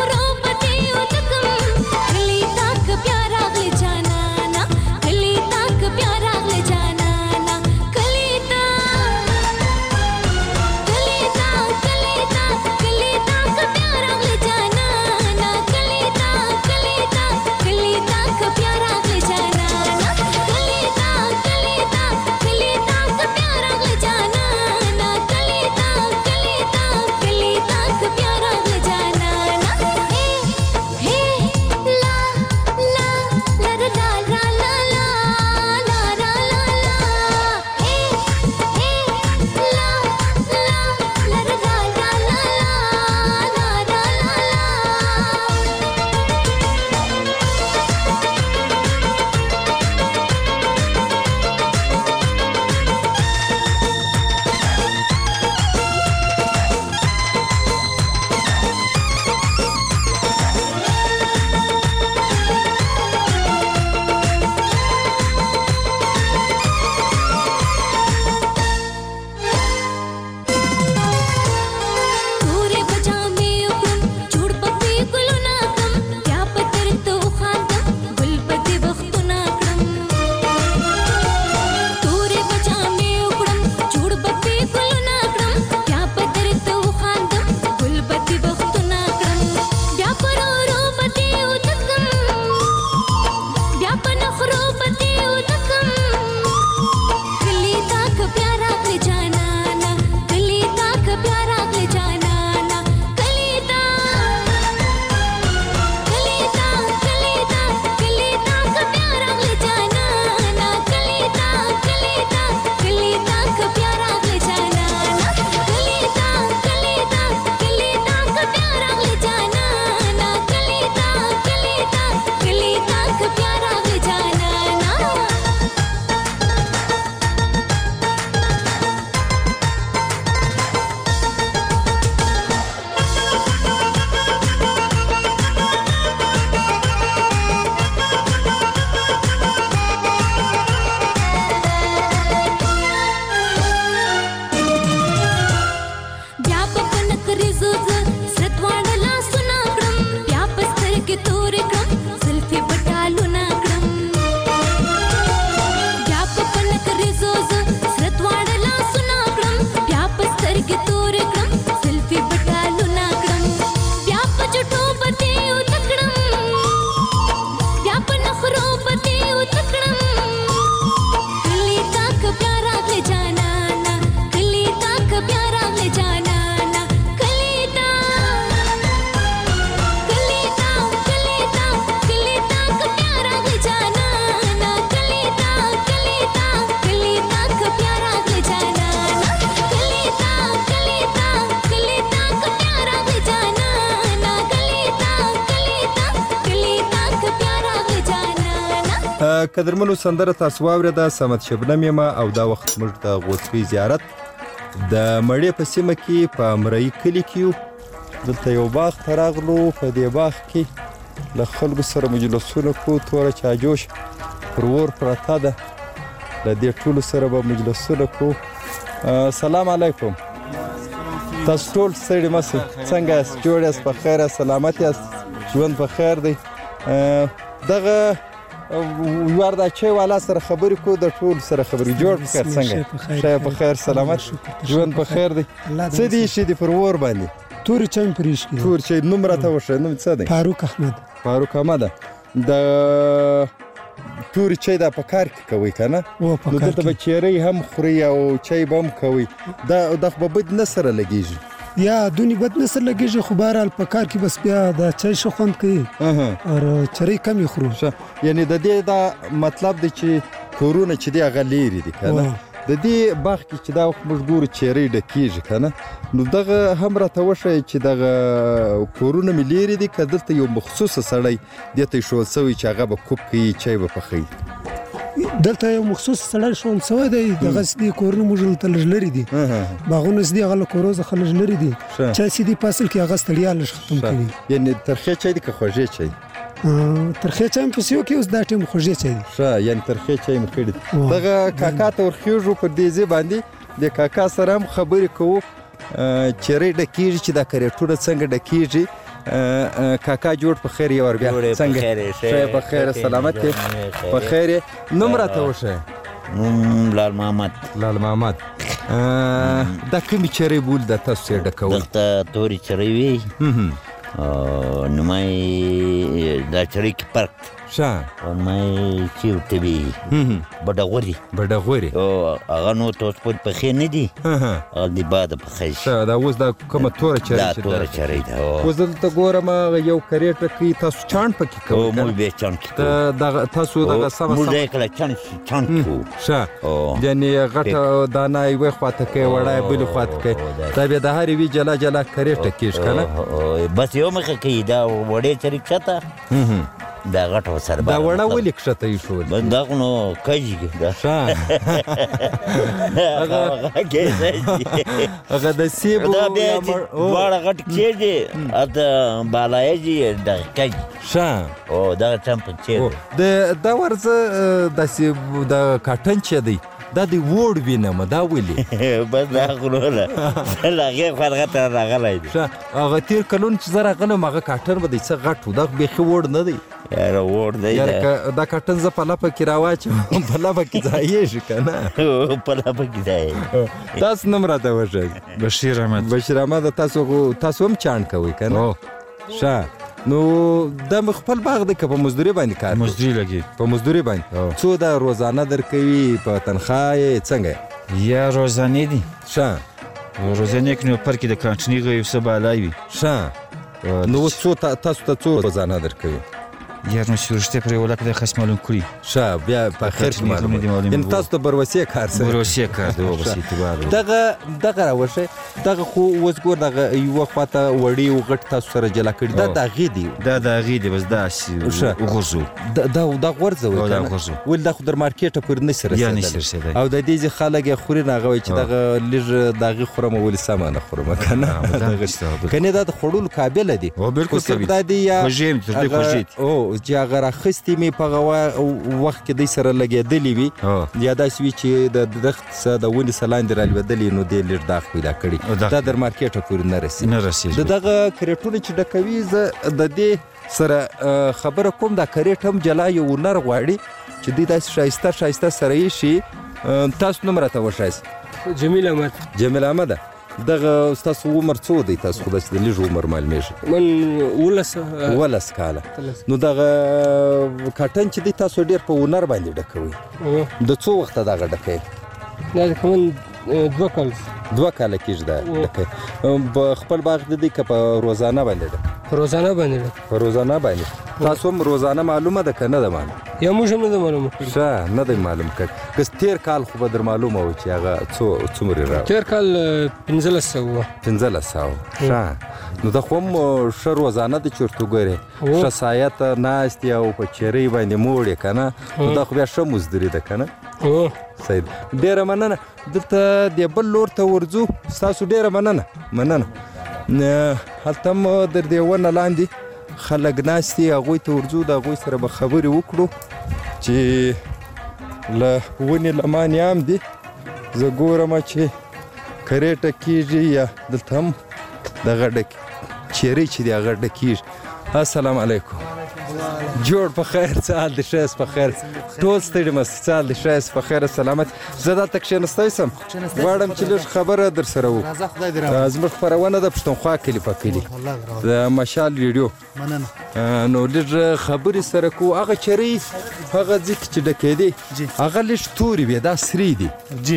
प्यारा गले जाना ना गली ता قدرمنو سندره تاسو واورېده صمد شبنم یم او دا وخت موږ د غوڅکۍ زیارت د مړې په سیمه کې په مرۍ کلي کې یو. دلته یو باغ ته راغلو. په دې باغ کې له خلکو سره مجلسونه کو، توره چاجوش پر اور پرته ده، له دې ټولو سره به مجلسونه کو. سلام علیکم. تاسو ټول ستړي مه سئ، څنګه یاست؟ جوړ یاست؟ په خیر یاست؟ سلامت یاست؟ ژوند په خیر دی؟ دغه یوار دا چای والا سره خبرې کو، د ټول سره خبرې. جوړ په خیر؟ څنګه شی په خیر؟ سلامت؟ ژوند په خیر دی؟ څه دي ایښي دي پر اور باندې؟ تورې چای مې پرې ایښي دي. تور چای. نوم راته وښیه، نوم څه دی؟ فاروق احمد. فاروق احمد. د تورې چای دا په کار کې کوئ که نه؟ او په نو کار دلته به کې چیرۍ هم خورئ او چای به هم کوئ. دا دا خو به بد نه سره لګېږي. یا دونې بد نه سره لګېږي، خو بهرحال په کار کې بس بیا د چای ښه خوند کوي او چرۍ کم یې خورو. یعنې د دې دا مطلب دی چې کورونه چې دی هغه لیرې دي که نه؟ د دې باغ کې چې دا وخت موږ ګورو چیرۍ ډکېږي که نه؟ نو دغه هم راته وښیه چې دغه کورونه مې لیرې دي که دلته یو مخصوصه سړی دې ته ایښول سوی چې هغه به کوک کوي، چای به پخوي؟ دلته یو مخصوص سړی ښوول سوی دی. دغسې دي کورونه موږ دلته لږ لرې دي، باغونه چې دي هغه له کورو څخه لږ لرې دي. چای چې دي په اصل کې هغه ستړیا لږ ختم کوي. یعنې ترخې چای دی که خوږې چای؟ ترخې چای مې پسې وکړي، اوس دا ټایم خوږې چای دی. ښه، یعنې ترخې چای مې کړي. دغه کاکا ته ورخېږو پر دې ځای باندې، د کاکا سره هم خبرې کوو. چیرۍ ډکېږي چې دا کریټونه څنګه ډکېږي. کاکا جوړ په خیر؟ یو ور بیا څنګه؟ ښه په خیر؟ سلامت یې؟ په خیر یې؟ نوم راته وښیه. نوم لال محمد. لال محمد. دا کومې چیرۍ بول ده تاسو یې ډکول؟ دلته تورې چیرۍ وي، نومای دا چیرۍ کې فرق ښه، نومای چې ورته وي بډغوري. بډغوري. هغه نو ته اوس پورې پخې نه دي، هغه د باده پخې شي. ښه، دا اوس دا کومه توره چیرۍ دا چې توره چیرۍ ده. اوس دلته ګورم یو کریټه کې تاسو چاڼ پکې کوئ؟ موږ بیا چاڼ کې کوو. تاسو دغه سمه موږ یې کله چاڼ چاڼ کوو. ښه، یعنې غټه دانه یوې خواته کوئ، وړه یې بلې خواته کوئ. دا بیا د هر یوې جلا جلا کریټه کېږي که نه؟ بس یو مخه کوي. دا وړې چیرۍ کښته، دا غټه ورسره. دا وړه ولې کښته ایښول؟ دا خو نو کږي. ښه، هغه د سیبو دا بیا چې دواړه غټ کېږي، هلته بالایږي دغه کږي. ښه، او دغه ټایم په څېر دا ورځه داسې د کاټن چې دی دا د ووړ وینم، دا ولې؟ بس دا خو نو له هغې خوا هغه ته راغلی دی. ښه، هغه تېر کلونه چې زه راغلم هغه کاټن به دی څه غټ و، دا بیخي ووړ نه دی. یاره ووړ دی. دا کاټن زه په لپه کې راواچوم، په لپه کې ځایېږي که نه؟ په لپه کې ځایېږي. تاسو نوم راته وښیئ. بشیر احمد. بشیر احمد. تاسو تاسو هم چاڼ کوئ که نه؟ ښه، نو دا مې خپل باغ دی که په مزدوري باندې کار کوي؟ مزدوري لګي. په مزدوري باندې. څو دا روزانه درکوي؟ په تنخواه یې څنګه؟ یا روزانې دي. ښه، روزانې کې نو پر کې د کانټیني یو څه بالا وي. ښه، نو اوس څو تاسو ته څو روزانه درکوي؟ یا نو سورشته پرې ولاکه د خاص معلوم کړي. ښه، بیا په خیر کې معلوم. یعنې تاسو ته بروسې کار سره؟ بروسې کار دی. او بس اعتبار دغه دغه راوښیه. دغه خو اوس ګور دغه یوه خواته وړې او غټ تاسو سره جلا کړي، دا د هغې دي؟ دا د هغې دي، بس داسې وغورځو. دا دا غورځوئ که نه؟ ولې دا خو در مارکېټه پورې نشي رسېدلی، او د دې ځای خلک یې خوري، نو هغه وایي چې دغه لږ د هغې خورم، ولې سمه نه خورم که نه؟ کنې دا د خوړلو قابله دي. بالکل صرف دا دی یا او چې هغه راخیستې مې په هغه وخت کې دوی سره لګېدلې وي، یا داسې وي چې د درخت څه د ونې څه لاندې رالوېدلې، نو دې لږ داغ پیدا کړي. دا در مارکېټه پورې نه رسېږي. نه رسېږي. د دغه کریټونه چې ډکوي، زه د دې سره خبره کوم، دا کریټ هم جلا یو هنر غواړي چې دوی داسې ښایسته ښایسته سره ایښي. تاسو نوم راته وښایاست. جمیل احمد. جمیل احمده. دغه ستاسو عمر څو دی؟ تاسو خو داسې د لږ عمر معلومېږي. من ولس ولس کاله. نو دغه کاټن چې دی تاسو ډېر په هنر باندې ډکوئ. د څو وخته دغه ډکوئ؟ دا تقریبا دوه کال دوه کاله کېږي دا ډکوئ. په خپل باغ د دی که په روزانه باندې ډکوئ؟ په روزانه باندې ډکوئ. په روزانه باندې. تاسو هم روزانه معلومه ده که نه ده معلومه؟ یا موږ هم نه ده معلومه کړې. ښه، نه دی معلوم کړی. که تېر کال خو به در معلومه وه چې هغه څو څومرې راوړي؟ تېر کال پنځلس سوه وه. پنځلس سوه. ښه، نو دا خو هم ښه روزانه د چورته ګورې ښه سایه ته ناست او په چیرۍ باندې موړ یې که نه نو دا خو بیا ښه مزدوري ده که نه صحیح ډېره مننه دلته د بل لور ته ورځو ستاسو ډېره مننه مننه هلته هم در دې ونه لاندې خلک ناست دي هغوی ته ورځو د هغوی سره به خبرې وکړو چې له ونې لمانې هم دي زه ګورم چې کریټه کېږي یا دلته هم دغه ډک چیرۍ چې دی هغه ډکېږي السلام علیکم جوړ په خیر څه حال دی ښه یاست په خیر ټول ستړي مست څه حال دی ښه یاست په خیر سلامت زه دلته کښېنستی سم غواړم چې لږ خبره در سره وکړو زموږ خپرونه ده پښتونخوا کلي په کلي د مشال ریډیو نو لږ خبرې سره کوو هغه چیرۍ هغه ځای کې چې ډکېدې هغه لږ تورې وې دا سرې دي جی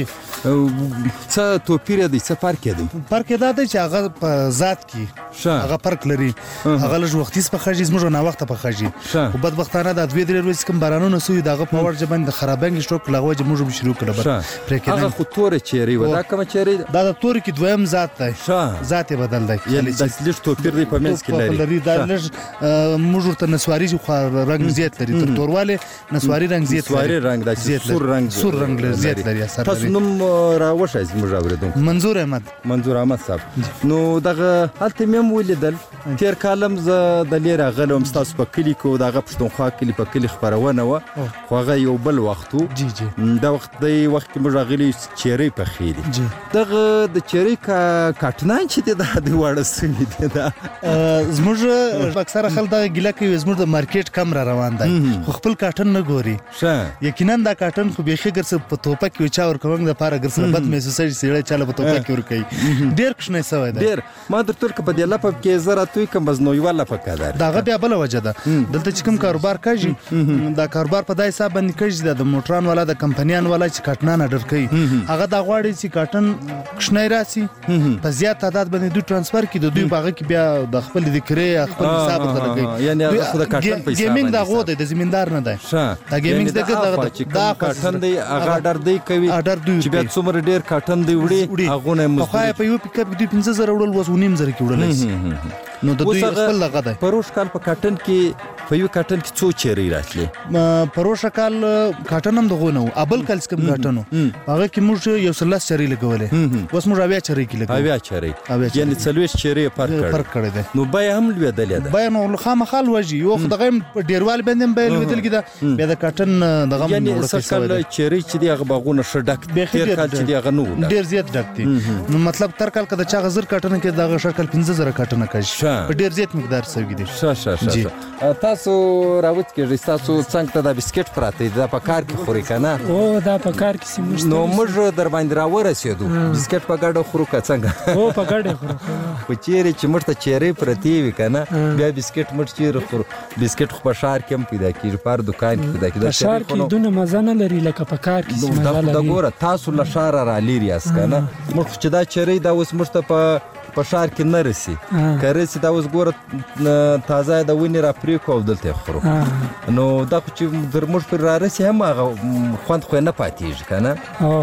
څه توپیر دی څه فرق دی فرق دا دی چې هغه په ذات کې هغه فرق لري هغه لږ وختیز پخېږي زموږ ناوخته پخېږي خو بدبختانه دا دوې درې ورځې کوم بارانونه سوي د هغه په وجه باندې د خرابنګ سټروک له هغه وجه موږ هم شروع کړه هغه خو توره چیرۍ وه دا کومه چیرۍ ده دا د تورې کې دویم ذات دی ذات یې بدل دی یعنې داسې لږ توپیر دی په منځ کې لري دا لږ موږ ورته نسواري رنګ زیات لري تر توروالې نسواري رنګ زیات لري نسواري رنګ داسې سور رنګ سور رنګ زیات لري تاسو نوم راوښی زموږ اورېدونکو منظور احمد منظور احمد صاحب نو دغه هلته مې هم ولیدل تېر کال هم زه د لې راغلی وم ستاسو په کلي کې و د هغه پښتونخوا کلي په کلي خپرونه وه خو هغه یو بل وخت و دا وخت دی وخت کې موږ راغلي چیرۍ پخې دي دغه د چیرۍ کاټنان چې دی دا د واړه سوي دی دا زموږ اکثره خلک دغه ګیله کوي زموږ د مارکیټ کم را روان دی خو خپل کاټن نه ګوري یقینا دا کاټن خو بیخي ګرڅه په توپه کې چا ورکوونک دپاره ګرڅه بد محسوسوي چې سړی چاله په توپه کې ورکوي ډېر کوچنی سوی دی ډېر ما درته ویل که په دې لپه کې زه راتوی کم مزنویوه لپه که ده د هغه بیا بله وجه ده دلته چې کوم کاروبار کېږي دا کاروبار په دا حساب باندې کېږي د موټران والا د کمپنیان والا چې کاټنان اډر کوي هغه دا غواړي چې کاټن کوچنی راسي په زیات تعداد باندې دوی ټرانسفر کړي د دوی په هغه کې بیا د خپل د کرې خپل حساب ورته لګوي یعنې هغه خو د کاټن په حساب ګیمینګ د هغو دی د زمیندار نه دی دا ګیمینګ د دا کاټن دی هغه اډر دی کوي چې بیا څومره ډېر کاټن دی وړي هغو نه یې مزدوري پخوا یې په یو پیکاپ کې دوی پنځه زره وړل اوس اووه نیم زره کې وړلی شي نو د دوی خپل دغه دی پروش کال په کاټن کې په یو کاټن کې څو چیرۍ راتلې پروشه کال کاټن هم دغه نه و ابل کال چې کوم کاټن و هغه کې موږ یو څه لس چیرۍ لګولې اوس موږ اویا چیرۍ کې لګوو اویا چیرۍ یعنې څلوېښت چیرۍ یې فرق کړی دی نو بیه هم لوېدلې ده بیه نو خامخا لوږي یو خو دغه هم په ډېروالي باندې هم بیه لوېدلې ده بیا د کاټن دغه هم یعنې سږ کال چیرۍ چې دي هغه باغونه ښه ډک دي تېر کال چې دي هغه نه و ډېر زیات ډک دي نو مطلب تر کال که د چا هغه زر کاټنه کې دغه شړ کال پنځه زره کاټنه کېږي په ډېر زیات مقدار سوي دي ښه ښه ښه تاسو راوت کېږئ ستاسو څنګ ته دا بسکټ پراته دي دا په کار کې خورئ که نه او دا په کار کې چې موږ نو موږ در باندې راورسېدو بسکټ په ګډه خورو که څنګه او په ګډه خورو خو چیرې چې موږ ته چیرۍ پرتې وي که نه بیا بسکټ موږ چیرې خورو بسکټ خو په ښار کې هم پیدا کېږي په هر دوکان کې پیدا کېږي په ښار کې دونه مزه نه لري لکه په کار کې چې مزه لري دا ګوره تاسو له ښاره رالرې یاست که نه موږ چې دا چیرۍ دا اوس موږ ته په په ښار کې نه رسي که رسي دا اوس ګوره تازه د ونې را پرې کړو او دلته یې خورو نو دا خو چې در موږ پرې را رسي هم هغه خوند خو یې نه پاتېږي که نه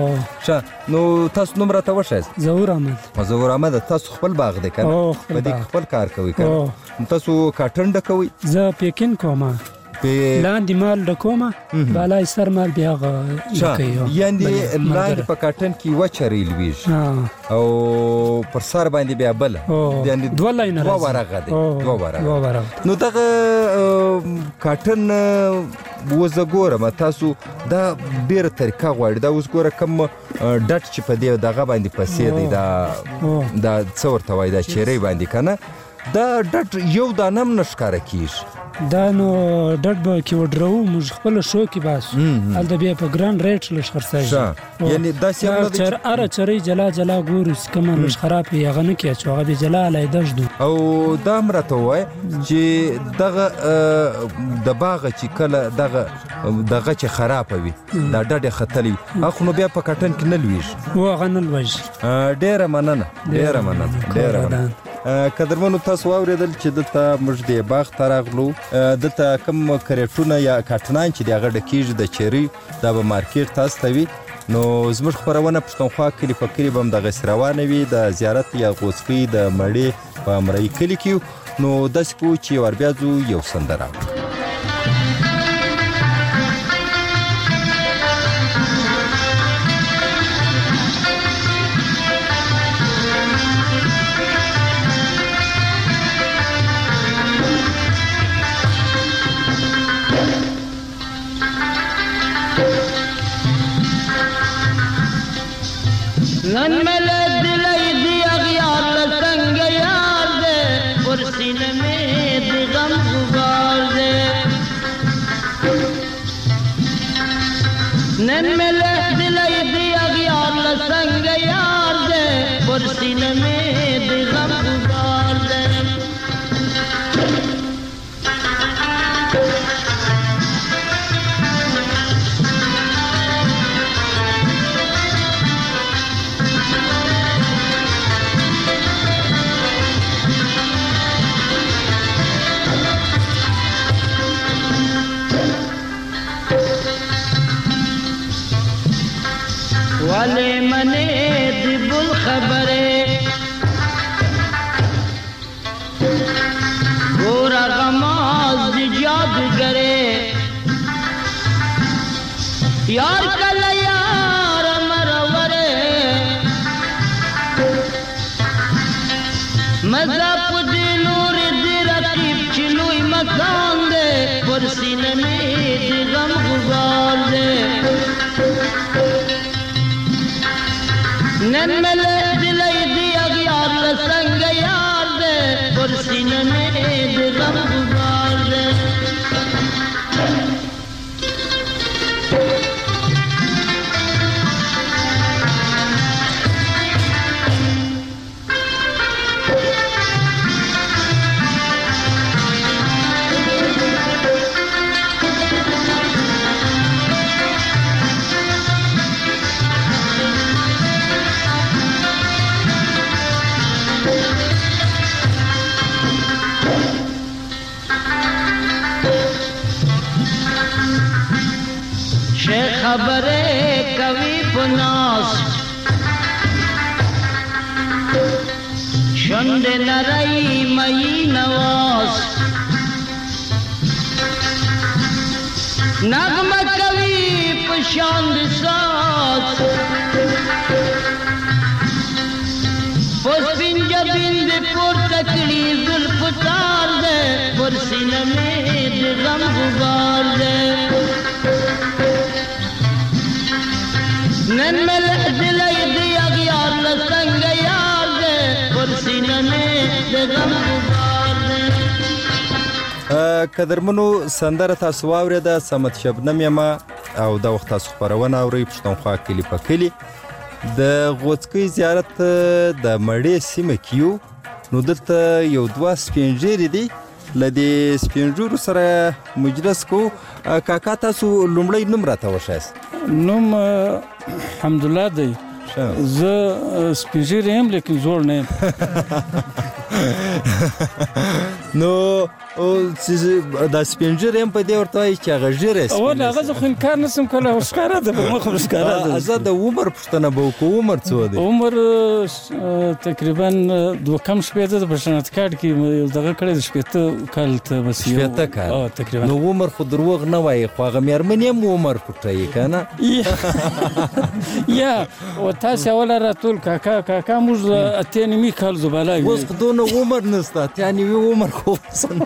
ښه نو تاسو نوم راته وښایاست ظهور احمد ظهور احمد تاسو خپل باغ دی که نه په دې کې خپل کار کوئ که نه تاسو کاټن ډکوئ زه پیکین کوم لاندې مال ډکومه بالای سر مال بیا هغه ډکوي یعنې لاندې په کاټن کې یوه چرۍ لویږي او پر سر باندې بیا بله یعنې دوه لاینه دوه ورغه دی دوه ورغه نو دغه کاټن اوس زه ګورم تاسو دا ډېره طریقه غواړي دا اوس ګوره کوم ډټ چې په دې دغه باندې پسې دی دا دا څه ورته وایي دا چیرۍ باندې که نه دا ډټ یو دانه هم نه ښکاره کېږي دا نو ډټ به کې وډرو موږ خپله شو کې باسو هلته بیا په ګران ریټ لږ خرڅېږي یعنې داسې هم نه دی هره چرۍ جلا جلا ګورو چې کومه لږ خراب وي هغه نه کېچو هغه بیا جلا علیحده ږدو او دا هم راته ووایه چې دغه د باغه چې کله دغه دغه چې خرابه وي دا ډډ یې ختلی وي هغه خو نو بیا په کاټن کې نه لویږي هو هغه نه لویږي ډېره مننه ډېره مننه ډېره مننه قدرمنو تاسو واورېدل چې دلته موږ دې باغ ته راغلو دلته کوم کریټونه یا کاټنان چې د هغه ډکېږي د چیرۍ دا به مارکیټ تاسو ته وي نو زموږ خپرونه پښتونخوا کلي په کلي به هم دغسې روانه وي د زیارت یا غوڅکۍ د مړې په امرایي کلي کې نو داسې کوو چې ور بیا ځو یو سندره نن ملے دلئی دی اغیار لسنگ یار دے پرسین میں دی غم غبار دے نن ملے دلئی دی اغیار لسنگ یار دے پرسین میں دی غم غبار دے والے منے دبل خبرے گورا غماز جادگرے یار کل یار مرورے مذہب دی نور دی رقیب چلوئی مکان دے پرسین میں دی غم غبار دے نن ملے دلئی دی اغیار لسنگ یار دے پرسین میں دی غم غبار دے خبرے کبھی پناس شند نرئی مئی نواز نغمہ کبھی پشاند ساز پس بند بند پر تکڑی ذوالفقار دے پرسین میں دی غم غبار دے نن ملے دلئی دی اغیار لسنگ یار دے پرسین میں دی غم غبار دے قدرمنو سندره تاسو واورېده سمت شبنم یما او دا وخت تاسو خبرونه اورئ پښتونخوا کلي په کلي د غوڅکۍ زیارت د مړې سیمه کې یو نو دلته یو دوه سپینږیري دي له دې سپینږیرو سره مجلس کوو کاکا تاسو لومړی نوم راته وښایاست نوم حمدالله دی زه سپینږیری یم لیکن زوړ نه یم نو دا سپینږیری یم په دې ورته وایي چې هغه ږیره اول هغه زه خو انکار نسم کولی ښکاره ده په مخ ښکاره ده زه د عمر پوښتنه به وکړو عمر څو دی عمر تقریبا دوه کم شپېته د په شناخت کارت کې یو دغه کړی د شپېته کال ته بس شپېته کال تقریبا نو عمر خو دروغ نه وایي خو هغه مېرمن یې عمر پټوي که نه یا و تاسې اوله راټول کاکا کاکا موږ اتیا نیمې کال زباله وي اوس خو دونه عمر نسته اتیا نیمې عمر خو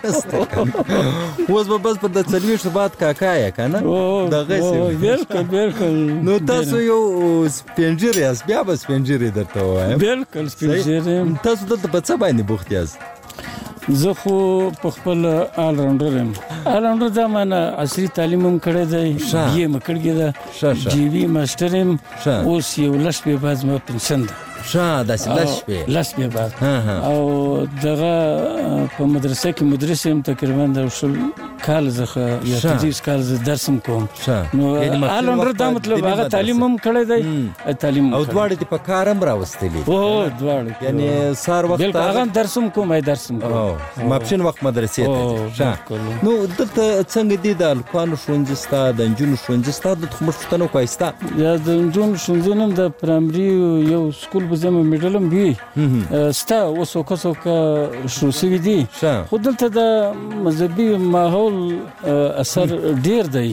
اوس به بس په د څلوېښتو بعد کاکا یې که نه دغسې بلکل بلکل نو تاسو یو سپینږیری یاست بیا به سپینږیری درته ووایم بلکل سپینږیری تاسو دلته په څه باندې بوخت یاست زه خو په خپل آل راونډر یم آل راونډر دا معنی عصري تعلیم هم کړی دی بي اې مې کړې ده جي وي ماسټر یم اوس یو لس شپې بعد زما پنشن ده ښه داسې لس شپې لس شپې بعد او دغه په مدرسه کې مدرس یم تقریبا د شل کال څخه یا پنځوس کال زه درس هم کوم نو آل راونډر دا مطلب هغه تعلیم هم کړی دی تعلیم او دواړه دې په کار هم راوستلي او دواړه یعنې سهار وخت هغه درس هم کوم درس هم کوم ماپښین وخت مدرسې ته ځي نو دلته څنګه دي د هلکانو ښوونځي شته د نجونو ښوونځي شته دلته خو موږ پوښتنه وکړو ستا یا د نجونو ښوونځي نه د پرایمري یو سکول به په ځمه میډلم وي ستا اوس وکړو که شروع شوي دي خو دلته د مذهبي ماحول اثر ډیر دی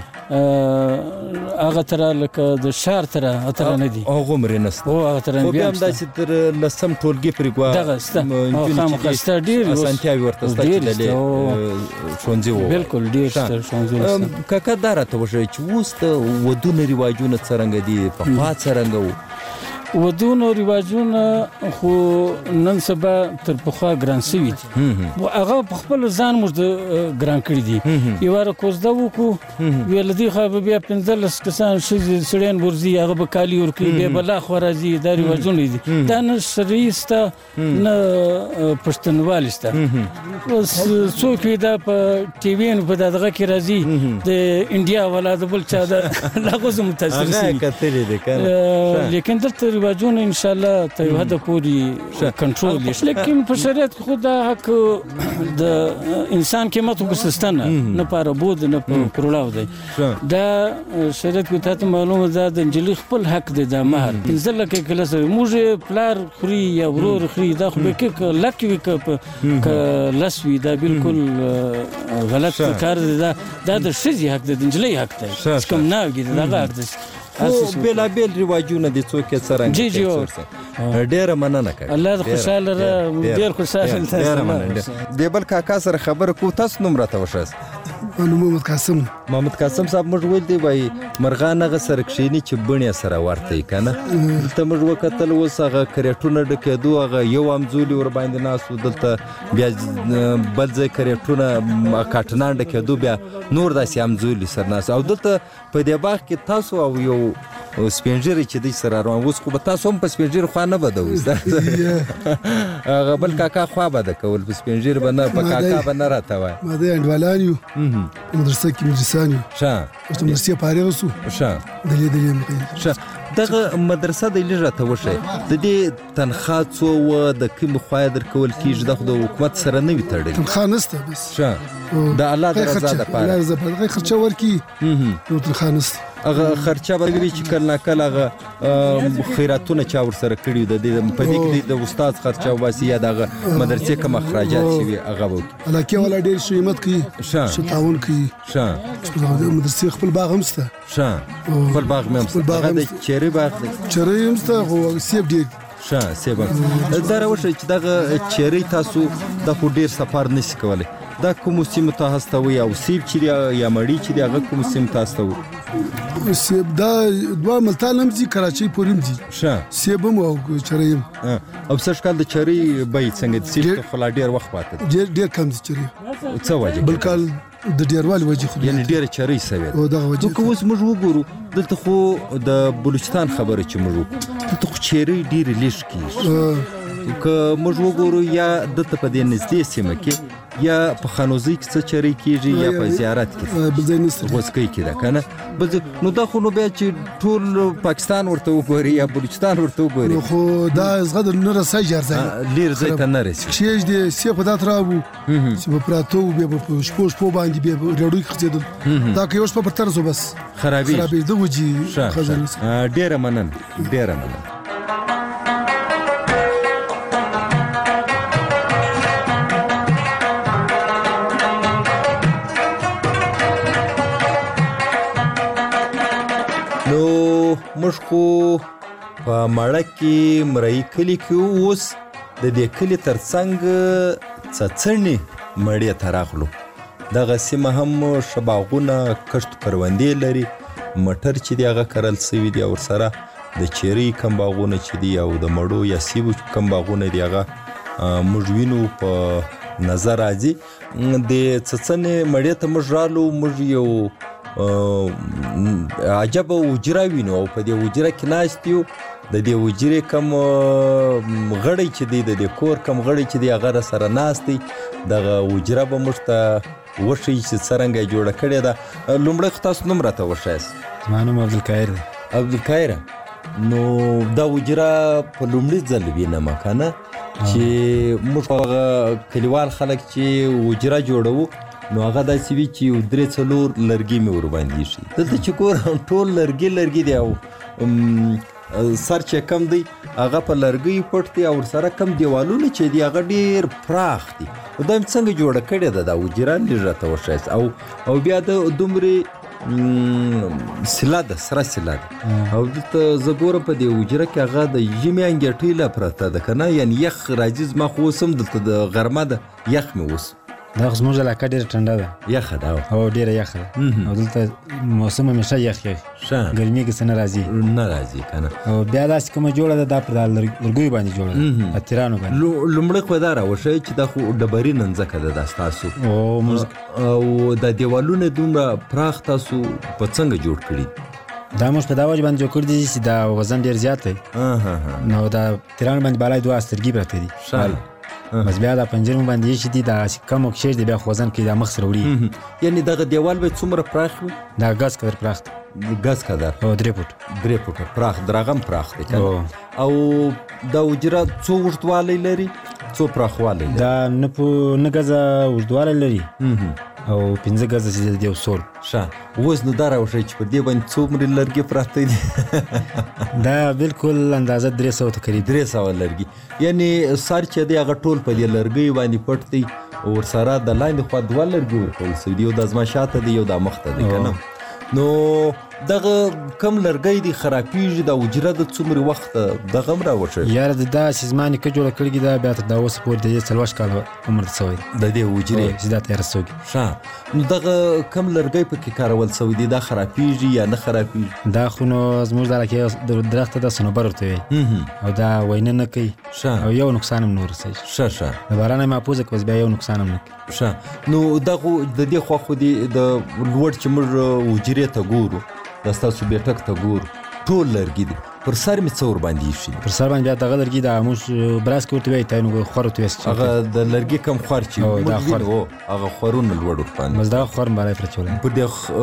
هغه تر لکه د شهر تر اتر نه دي هغه مرې نسته او هغه تر بیا هم داسې تر لسم ټولګي پرې ګوا دغه سته خامخا سته ډېر اسانتیاوې ورته سته چې دلې ښوونځي ووایي بالکل ډېر سته ښوونځي کاکا دا راته وښیه چې اوس د ودونو رواجونه څرنګه دي پخوا څرنګه وو ودونو رواجونه خو نن سبا تر پخوا ګران شوي دي هغه په خپل ځان موږ د ګران کړي دي یو واره کوزده وکړو ویل دي خو بیا پنځلس کسان ښځې سړیان ورځي هغه به کالي ورکوي بیا به لا خوا راځي دا رواجونه دي دا نه شرعي شته نه پښتونولي شته اوس څوک وي دا په ټي وي په دغه کې راځي د انډیا والا د بل چا د هغه زه متاثر شوي لیکن دلته رواجونه ان شاء الله ته یو حد پورې کنټرول دي لیکن په شریعت کې خود حق د انسان قیمت وګستنه نه پاره بود نه پرلاو دی دا شریعت کې ته معلومه ده د انجلی خپل حق دی د مہر انزل کې کلاس موږ پلار خوري یا ورور خوري دا خو به کې لک وی ک لسوي دا بالکل غلط کار دی دا د شذي حق دی د انجلی حق دی کوم نه وګړي دا حق دی خو بیلا بیل رواجونه دي څوک یې څرنګه جی جی ډېره مننه کوي الله خوشاله را ډېر خوشاله ډېره مننه دی بل کاکا سره خبره کو تاسو نوم راته وښاست محمد قاسم محمد قاسم صاحب موږ ویل دی وای مرغان هغه سره کښینی چې بڼې سره ورته یې کنه دلته موږ وکتل اوس هغه کریټونه ډکېدو هغه یو امزولي ور باندې ناست دلته بیا بل ځای کریټونه کاټنان ډکېدو بیا نور داسې امزولي سره ناست او دلته په دې باغ کې تاسو او یو سپینجری چې دی سره روان اوس خو به تاسو هم په سپینجری خوا نه بده هغه بل کاکا خوا بده کول په سپینجری به نه په کاکا به نه راته وای ما د انډوالان یو مدرسه کې مدرسان یو ښه اوس مدرسې فارغ شو ښه دلې دلې مخې ښه دغه مدرسه د لږ راته وښیه د دې تنخواه څو وه د کومې خوا یې درکول کېږي دا خو د حکومت سره نه وي تړلي تنخواه نشته بس ښه د الله د رضا دپاره هغه خرچه ورکړي نو تنخواه نشته هغه خرچه به وي چې کله ناکله هغه خیراتونه چا ورسره کړي د دې په دې کې د استاد خرچه وباسي یا دغه مدرسې کوم اخراجات شوي هغه به وکړي علاقې والا ډېر ښه همت کوي ښه تعاون کوي ښه مدرسې خپل باغ هم شته ښه خپل باغ مې هم شته هغه د چیرې باغ دی چیرې هم شته خو سیب ډېر ښه سیب دا راوښیه چې دغه چیرې تاسو دا خو ډېر سفر نشي کولی دا کومو سیمو ته هستوي او سیب چې دی یا مړی چې دی هغه کومو سیمو ته هستوي سیب دا دوه ملتان هم ځي کراچۍ پورې هم ځي ښه سیب هم او چرۍ هم او سږ کال د چرۍ بیې څنګه دي سیب ته خو لا ډېر وخت پاته دی ډېر کم دي چرۍ څه وجه بل کال د ډېروالي وجې خو یعنې ډېره چرۍ سوې او دغه وجه که اوس موږ وګورو دلته خو د بلوچستان خبره چې موږ وکړو دلته خو چرۍ ډېرې لږ کېږي که موږ وګورو یا دلته په دې نږدې سیمه کې یا په خانوزۍ کې څه چرۍ کېږي یا په زیارت کې بل ځای نشته غوڅکۍ کې ده که نه بل ځای نو دا خو نو بیا چې ټول پاکستان ورته وګوري یا بلوچستان ورته وګوري نو خو دا زغد نه رسای جار ځای لیر ځای ته نه رسي شیش دې سی په دا تراو چې په پراتو بیا په شپو شپو باندې بیا ډوډۍ خرڅېدل دا که یو شپه پر ترسو بس خرابې خرابې د وجې خزانه ډېره مننه ډېره مننه نو موږ خو په مړه کې مرۍ کلي کې اوس د دې کلي تر څنګ څڅڼې مړې ته راغلو دغه سیمه هم ښه باغونه کښت کروندې لري مټر چې دی هغه کرل سوي دي او ورسره د چیرۍ کم باغونه چې دي او د مړو یا سیبو کم باغونه دي هغه موږ وینو په نظر راځي د څڅنې مړې ته موږ رالو موږ یو عجبه وجره وینو او په دې وجره کې ناست یو د دې وجرې کم غړی چې دی د دې کور کم غړی چې دی هغه سره ناست دی دغه وجره به موږ ته وښیي چې څرنګه یې جوړه کړې ده لومړی خو تاسو نوم راته وښایاست زما نوم عبدالقاهر دی عبدالقاهره نو دا وجره په لومړي ځل وینم که نه چې موږ هغه کلیوال خلک چې وجره جوړوو نو هغه داسې وي چې یو درې څلور لرګي مې ورباندې ایښي دلته چې کور ټول لرګي لرګي دی او سر چې کم دی هغه په لرګي پټ دی او سره کم دیوالونه چې دی هغه ډیر پراخ دي. دا څنګه جوړه کړې ده دا حجره لږ راته وښایاست او او بیا د دومره سلا ده سره سلا ده او دلته زه ګورم په دې حجره کې هغه د ژمي انګېټۍ لا پرته ده که نه یعنې یخ راځي زما خو اوس هم دلته د غرمه ده یخ مې اوس دا خو زموږ علاقه ډېره ټنډه ده یخه ده او ډېره یخه ده او دلته موسم همیشه یخ یخ ګرمي کې څه نه راځي نه راځي که نه او بیا داسې کومه جوړه ده دا پر دا لرګیو باندې جوړه ده اترانو باندې لومړی خو دا راوښیئ چې دا خو ډبرینه ځمکه ده دا ستاسو او دا دیوالونه دومره پراخ تاسو په څنګه جوړ کړي؟ دا موږ په دا وجه باندې جوړ کړي دي چې دا وزن ډېر زیات دی نو دا تیرانو باندې بالای دوه سترګې پرته دي بس بیا دا پنجرې باندې چې دي دا کم وکشیر دی بیا خو وزن کې دا مخ سره وړي یعنې دغه دیوال به څومره پراخ وي؟ دا ګز قدر پراخ دی ګز قدر او درې فوټ درې فوټه پراخ درغم پراخ دی که او دا حجره څو اوږدوالی لري څو پراخوالی لري؟ دا نه په نه ګزه اوږدوالی لري او پنځه ګزه چې د یو سول ښه اوس نو دا راوښیئ چې په دې باندې څومره لرګي پراته دي؟ دا بالکل اندازه درې سوه تقریب درې سوه لرګي یعنې سر چې دی هغه ټول په دې لرګیو باندې پټ دی او ورسره د لاندې خوا دوه لرګي ورکول سوي دي یو دا زما شاته دی یو دا مخته دی که نه نو دغه کم لرګی دی خرابېږي دا حجره د څومره وخت دغه هم راوښیئ یاره د دا چې زما نیکه جوړه کړې ده بیا تر دا اوسه پورې د دې څلوېښت کاله عمر ته سوی د دې حجرې چې دا تیاره سوي ښه نو دغه کم لرګی پکې کارول سوی دی دا خرابېږي یا نه خرابېږي؟ دا خو نو زموږ د علاقې د درخته ده صنوبر ورته وایي او دا وینه نه کوي او یو نقصان هم نه ورسوي ښه ښه د باران یې محفوظه کړه بیا یو نقصان هم نه کوي ښه نو دغو د دې خوا خو دې د لوړ چې موږ حجرې ته ګورو دا ستاسو بیټک ته ګورو ټول لرګي دي پر سر مې څه ورباندې ایښي پر سر باندې بیا دغه لرګي دا موږ براس کې ورته وایي ته نو خور ورته وایي هغه د لرګي کم خور چې موږ وینو هغه خورونه لوړ ورباندې بس دغه خور باندې پرچولی په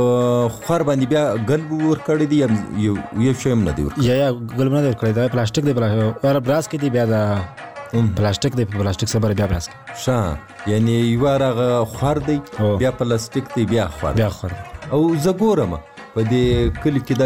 دې خور باندې بیا ګلب ورکړی دی یو یو شی هم نه دی ورکړی یا یا ګلب نه دی ورکړی دا پلاستیک دی براس کې دی بیا دا پلاستیک دی په پلاستیک سره بیا براس کې ښه یعنې یوه هغه خور دی بیا پلاستیک دی بیا خور بیا خور او زه ګورم په دې کلي کې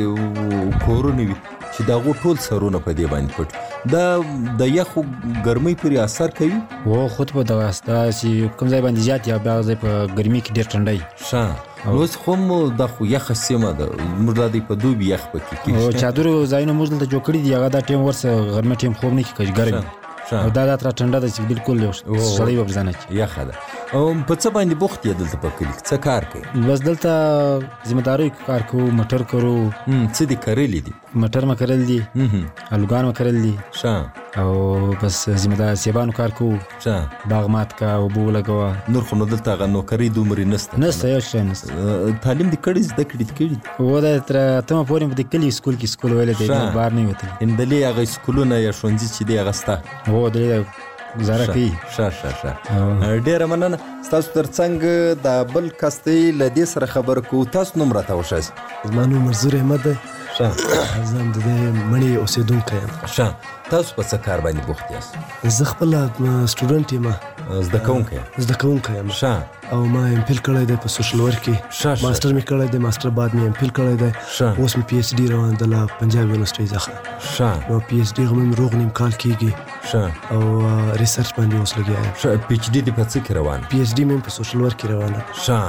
داسې کورونه وي چې د هغو ټول سرونه په دې باندې پټ دا د یخو ګرمۍ پورې اثر کوي؟ هو خود په دغه دا چې کوم ځای باندې زیات یا بیا ځای په ګرمۍ کې ډېر ټنډی ښه اوس خو هم دا خو یخه سیمه ده موږ لا دی په دوبي یخ پکې کېږي چادرو ځایونه موږ دلته جوړ کړي دي هغه دا ټایم ورسه غرمه ټایم خوب نه کېږي ګرم او دا دا تر ټنډه ده چې بالکل سړی به ځان اچي یخه ده او په څه باندې بوخت یې دلته په کلي کې څه کار کوي؟ بس دلته ذمهدارۍ کار کوو موټر کرو څه دي کرلي دي؟ موټر مې کرل دي الوګان مې کرل دي ښه او بس ذمهدار سیبانو کار کوو ښه باغ مات کا اوبه ولګوه نور خو نو دلته هغه نوکرۍ دومرې نسته نسته یو شی نسته تعلیم دې کړی زده کړي دې کړي و دا تر اتمه پورې مې د کلي سکول کې سکول ویلی دی بهر نه وتلی هندلې هغه سکولونه یا ښوونځي چې دی هغه سته هو دلې گزاره کوي ښه ښه ښه ډېره مننه ستاسو تر څنګ دا بل کس دی له دې سره خبرې کوو تاسو نوم راته وښایاست؟ زما نوم منظور احمد دی ښه زه هم د دې مڼې اوسېدونکی یم ښه تاسو په څه کار باندې بوخت یاست؟ زه خپله سټوډنټ یم زده کوونکی زده کوونکی یم ښه او ما ایم فل کړی دی په سوشل ورک کې ماسټر مې کړی دی ماسټر بعد مې ایم فل کړی دی اوس مې پی ایچ ډي روان ده له پنجاب یونیورسټۍ څخه ښه نو پی ایچ ډي هم روغ نیم کال کېږي ښه او ریسرچ باندې اوس لګیا یم ښه پی ایچ ډي دې په څه کې روان؟ پی ایچ ډي مې په سوشل ورک کې روانه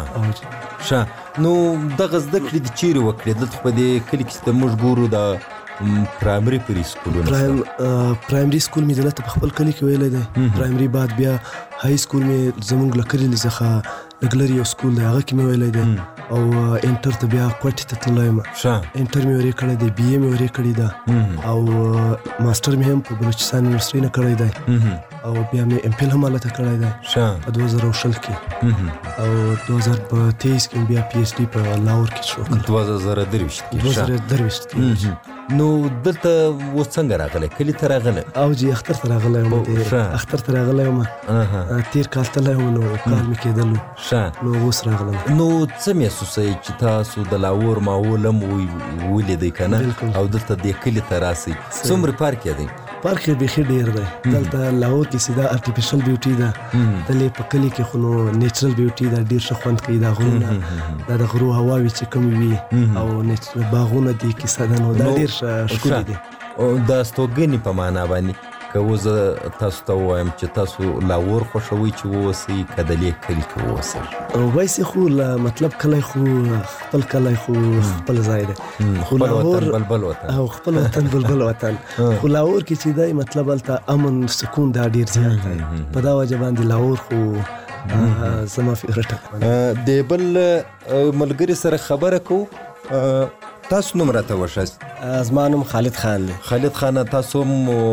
ښه ښه نو دغه زده کړې دې چیرې وکړې؟ دلته په دې کلي کې چې موږ ګورو د پرایمري پرې سکولونه پرایمري سکول مې دلته په خپل کلي کې ویلی دی پرایمري بعد بیا های سکول مې زموږ له کلي څخه لږ لرې یو سکول دی هغه کې مې ویلی دی او انټر ته بیا کوټې ته تللی یم انټر مې ورې کړی دی بي اے مې ورې کړې ده او ماسټر مې هم په بلوچستان یونیورسټۍ نه کړی دی او بیا مې ام فل هم هلته کړی دی په دوه زره شل کې او دوه زره په تیئیس کې بیا پی ایچ ډي په لاهور کې شروع کړم دوه زره درویشت کې دوه زره درویشت کې نو دلته اوس څنګه راغلی کلي ته راغلی؟ او جی اختر ته راغلی یم اختر ته راغلی یم تېر کال تللی یم نو کال مې کېدلو ښه نو اوس راغلم نو څه محسوسوئ چې تاسو د لاهور ماحول هم ولیدئ که نه او دلته دې کلي ته راسئ څومره فرق یې دی؟ فرق یې بیخي ډېر دی. دلته لاهور کې سیده ارټیفیشل بیوټي ده، دلې په کلي کې خو نو نیچرل بیوټي ده، ډېر ښه خوند کوي. دا غرونه دا د غرو هواوې چې کمې وي او باغونه دي کیسه ده، نو دا ډېر ښکلي دي. د استوګنې په معنا باندې که اوس تاسو ته ووایم چې تاسو لاهور خوښوئ چې واوسئ که د دې کلي کې واوسئ؟ ویسې خو مطلب کلی خو خپل کلی خو خپل ځای دی، خپل وطن بلبل وطن او خپل وطن بلبل وطن. خو لاهور کې چې دی مطلب هلته امن سکون دا ډېر زیات دی. په دا وجه باندې لاهور خو زما فیورټ. د بل ملګري سره خبره کوو. تاسو نوم راته وښایاست؟ زما نوم خالد خان دی. خالد خان، تاسو هم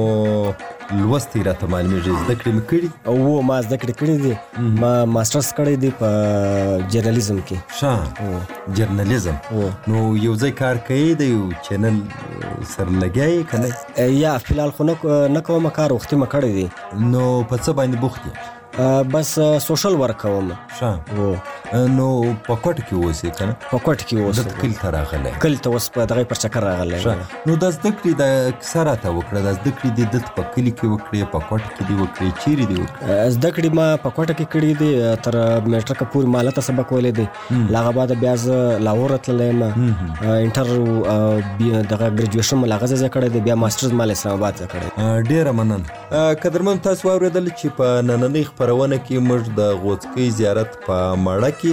لوستی راته معلومیږي، زده کړې مې کړي؟ او ما زده کړې کړي دي، ما ماسټرز کړی دی په جرنالیزم کې. ښه، جرنالیزم. نو یو ځای کار کوي، د یو چینل سره لګیا یې که نه؟ یا فلحال خو نه کوم، کار وختي مې کړی دی. نو په څه باندې بوخت یې؟ بس سوشل ورک کوم. ښه، نو په کوټه کې اوسې که نه؟ په کوټه کې اوسم. دلته کلي ته راغلی؟ کلي ته اوس په دغه پر چکر راغلی. نو دا زده کړې دا کیسه راته وکړه، دا زده کړې دې دلته په کلي کې وکړې، په کوټه کې دې وکړې، چیرې دې وکړې؟ زده کړې ما په کوټه کې کړې دي، تر میټرکه پورې ما هلته سبق ویلی دی. له هغه بعده بیا زه لاهور تللی یم، انټر دغه ګریجویشن مې له هغه ځای کړی دی، بیا ماسټرز ما له اسلام آباد ځای کړی. ډېره مننه. قدرمن، تاسو واورېدل چې په نننۍ خپرونه کې موږ د غوڅکۍ زیارت په ماړه کې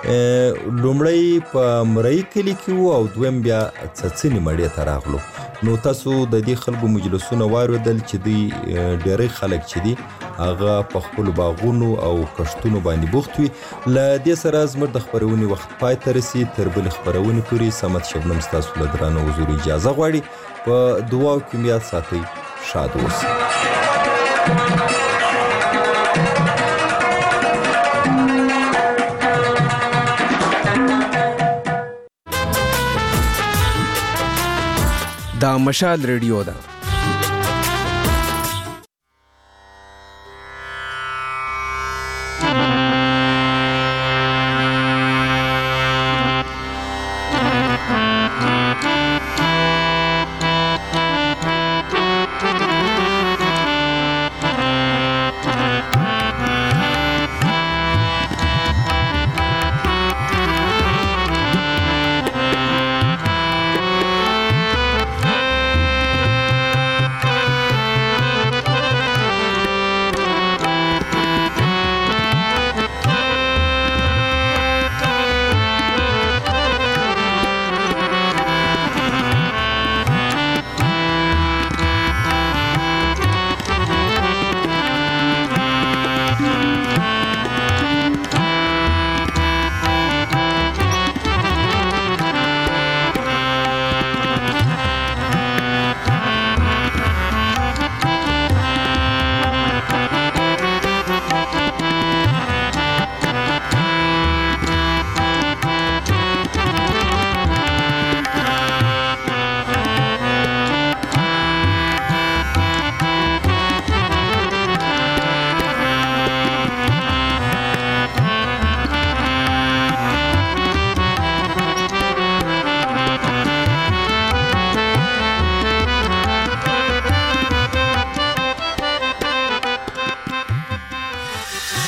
لومړی په مرۍ کلي کې وو او دویم بیا څڅنې مړې ته راغلو. نو تاسو د دې خلکو مجلسونه واورېدل چې دوی ډېری خلک چې دي هغه په خپلو باغونو او کښتونو باندې بوخت وي. له دې سره زموږ د خپرونې وخت پای ته رسي. تر بلې خپرونې پورې صمد شبنم ستاسو له درانه حضور اجازه غواړي. په دعاو کې مې یاد ساتئ. شاد اوسئ. دا مشال ریډیو ده.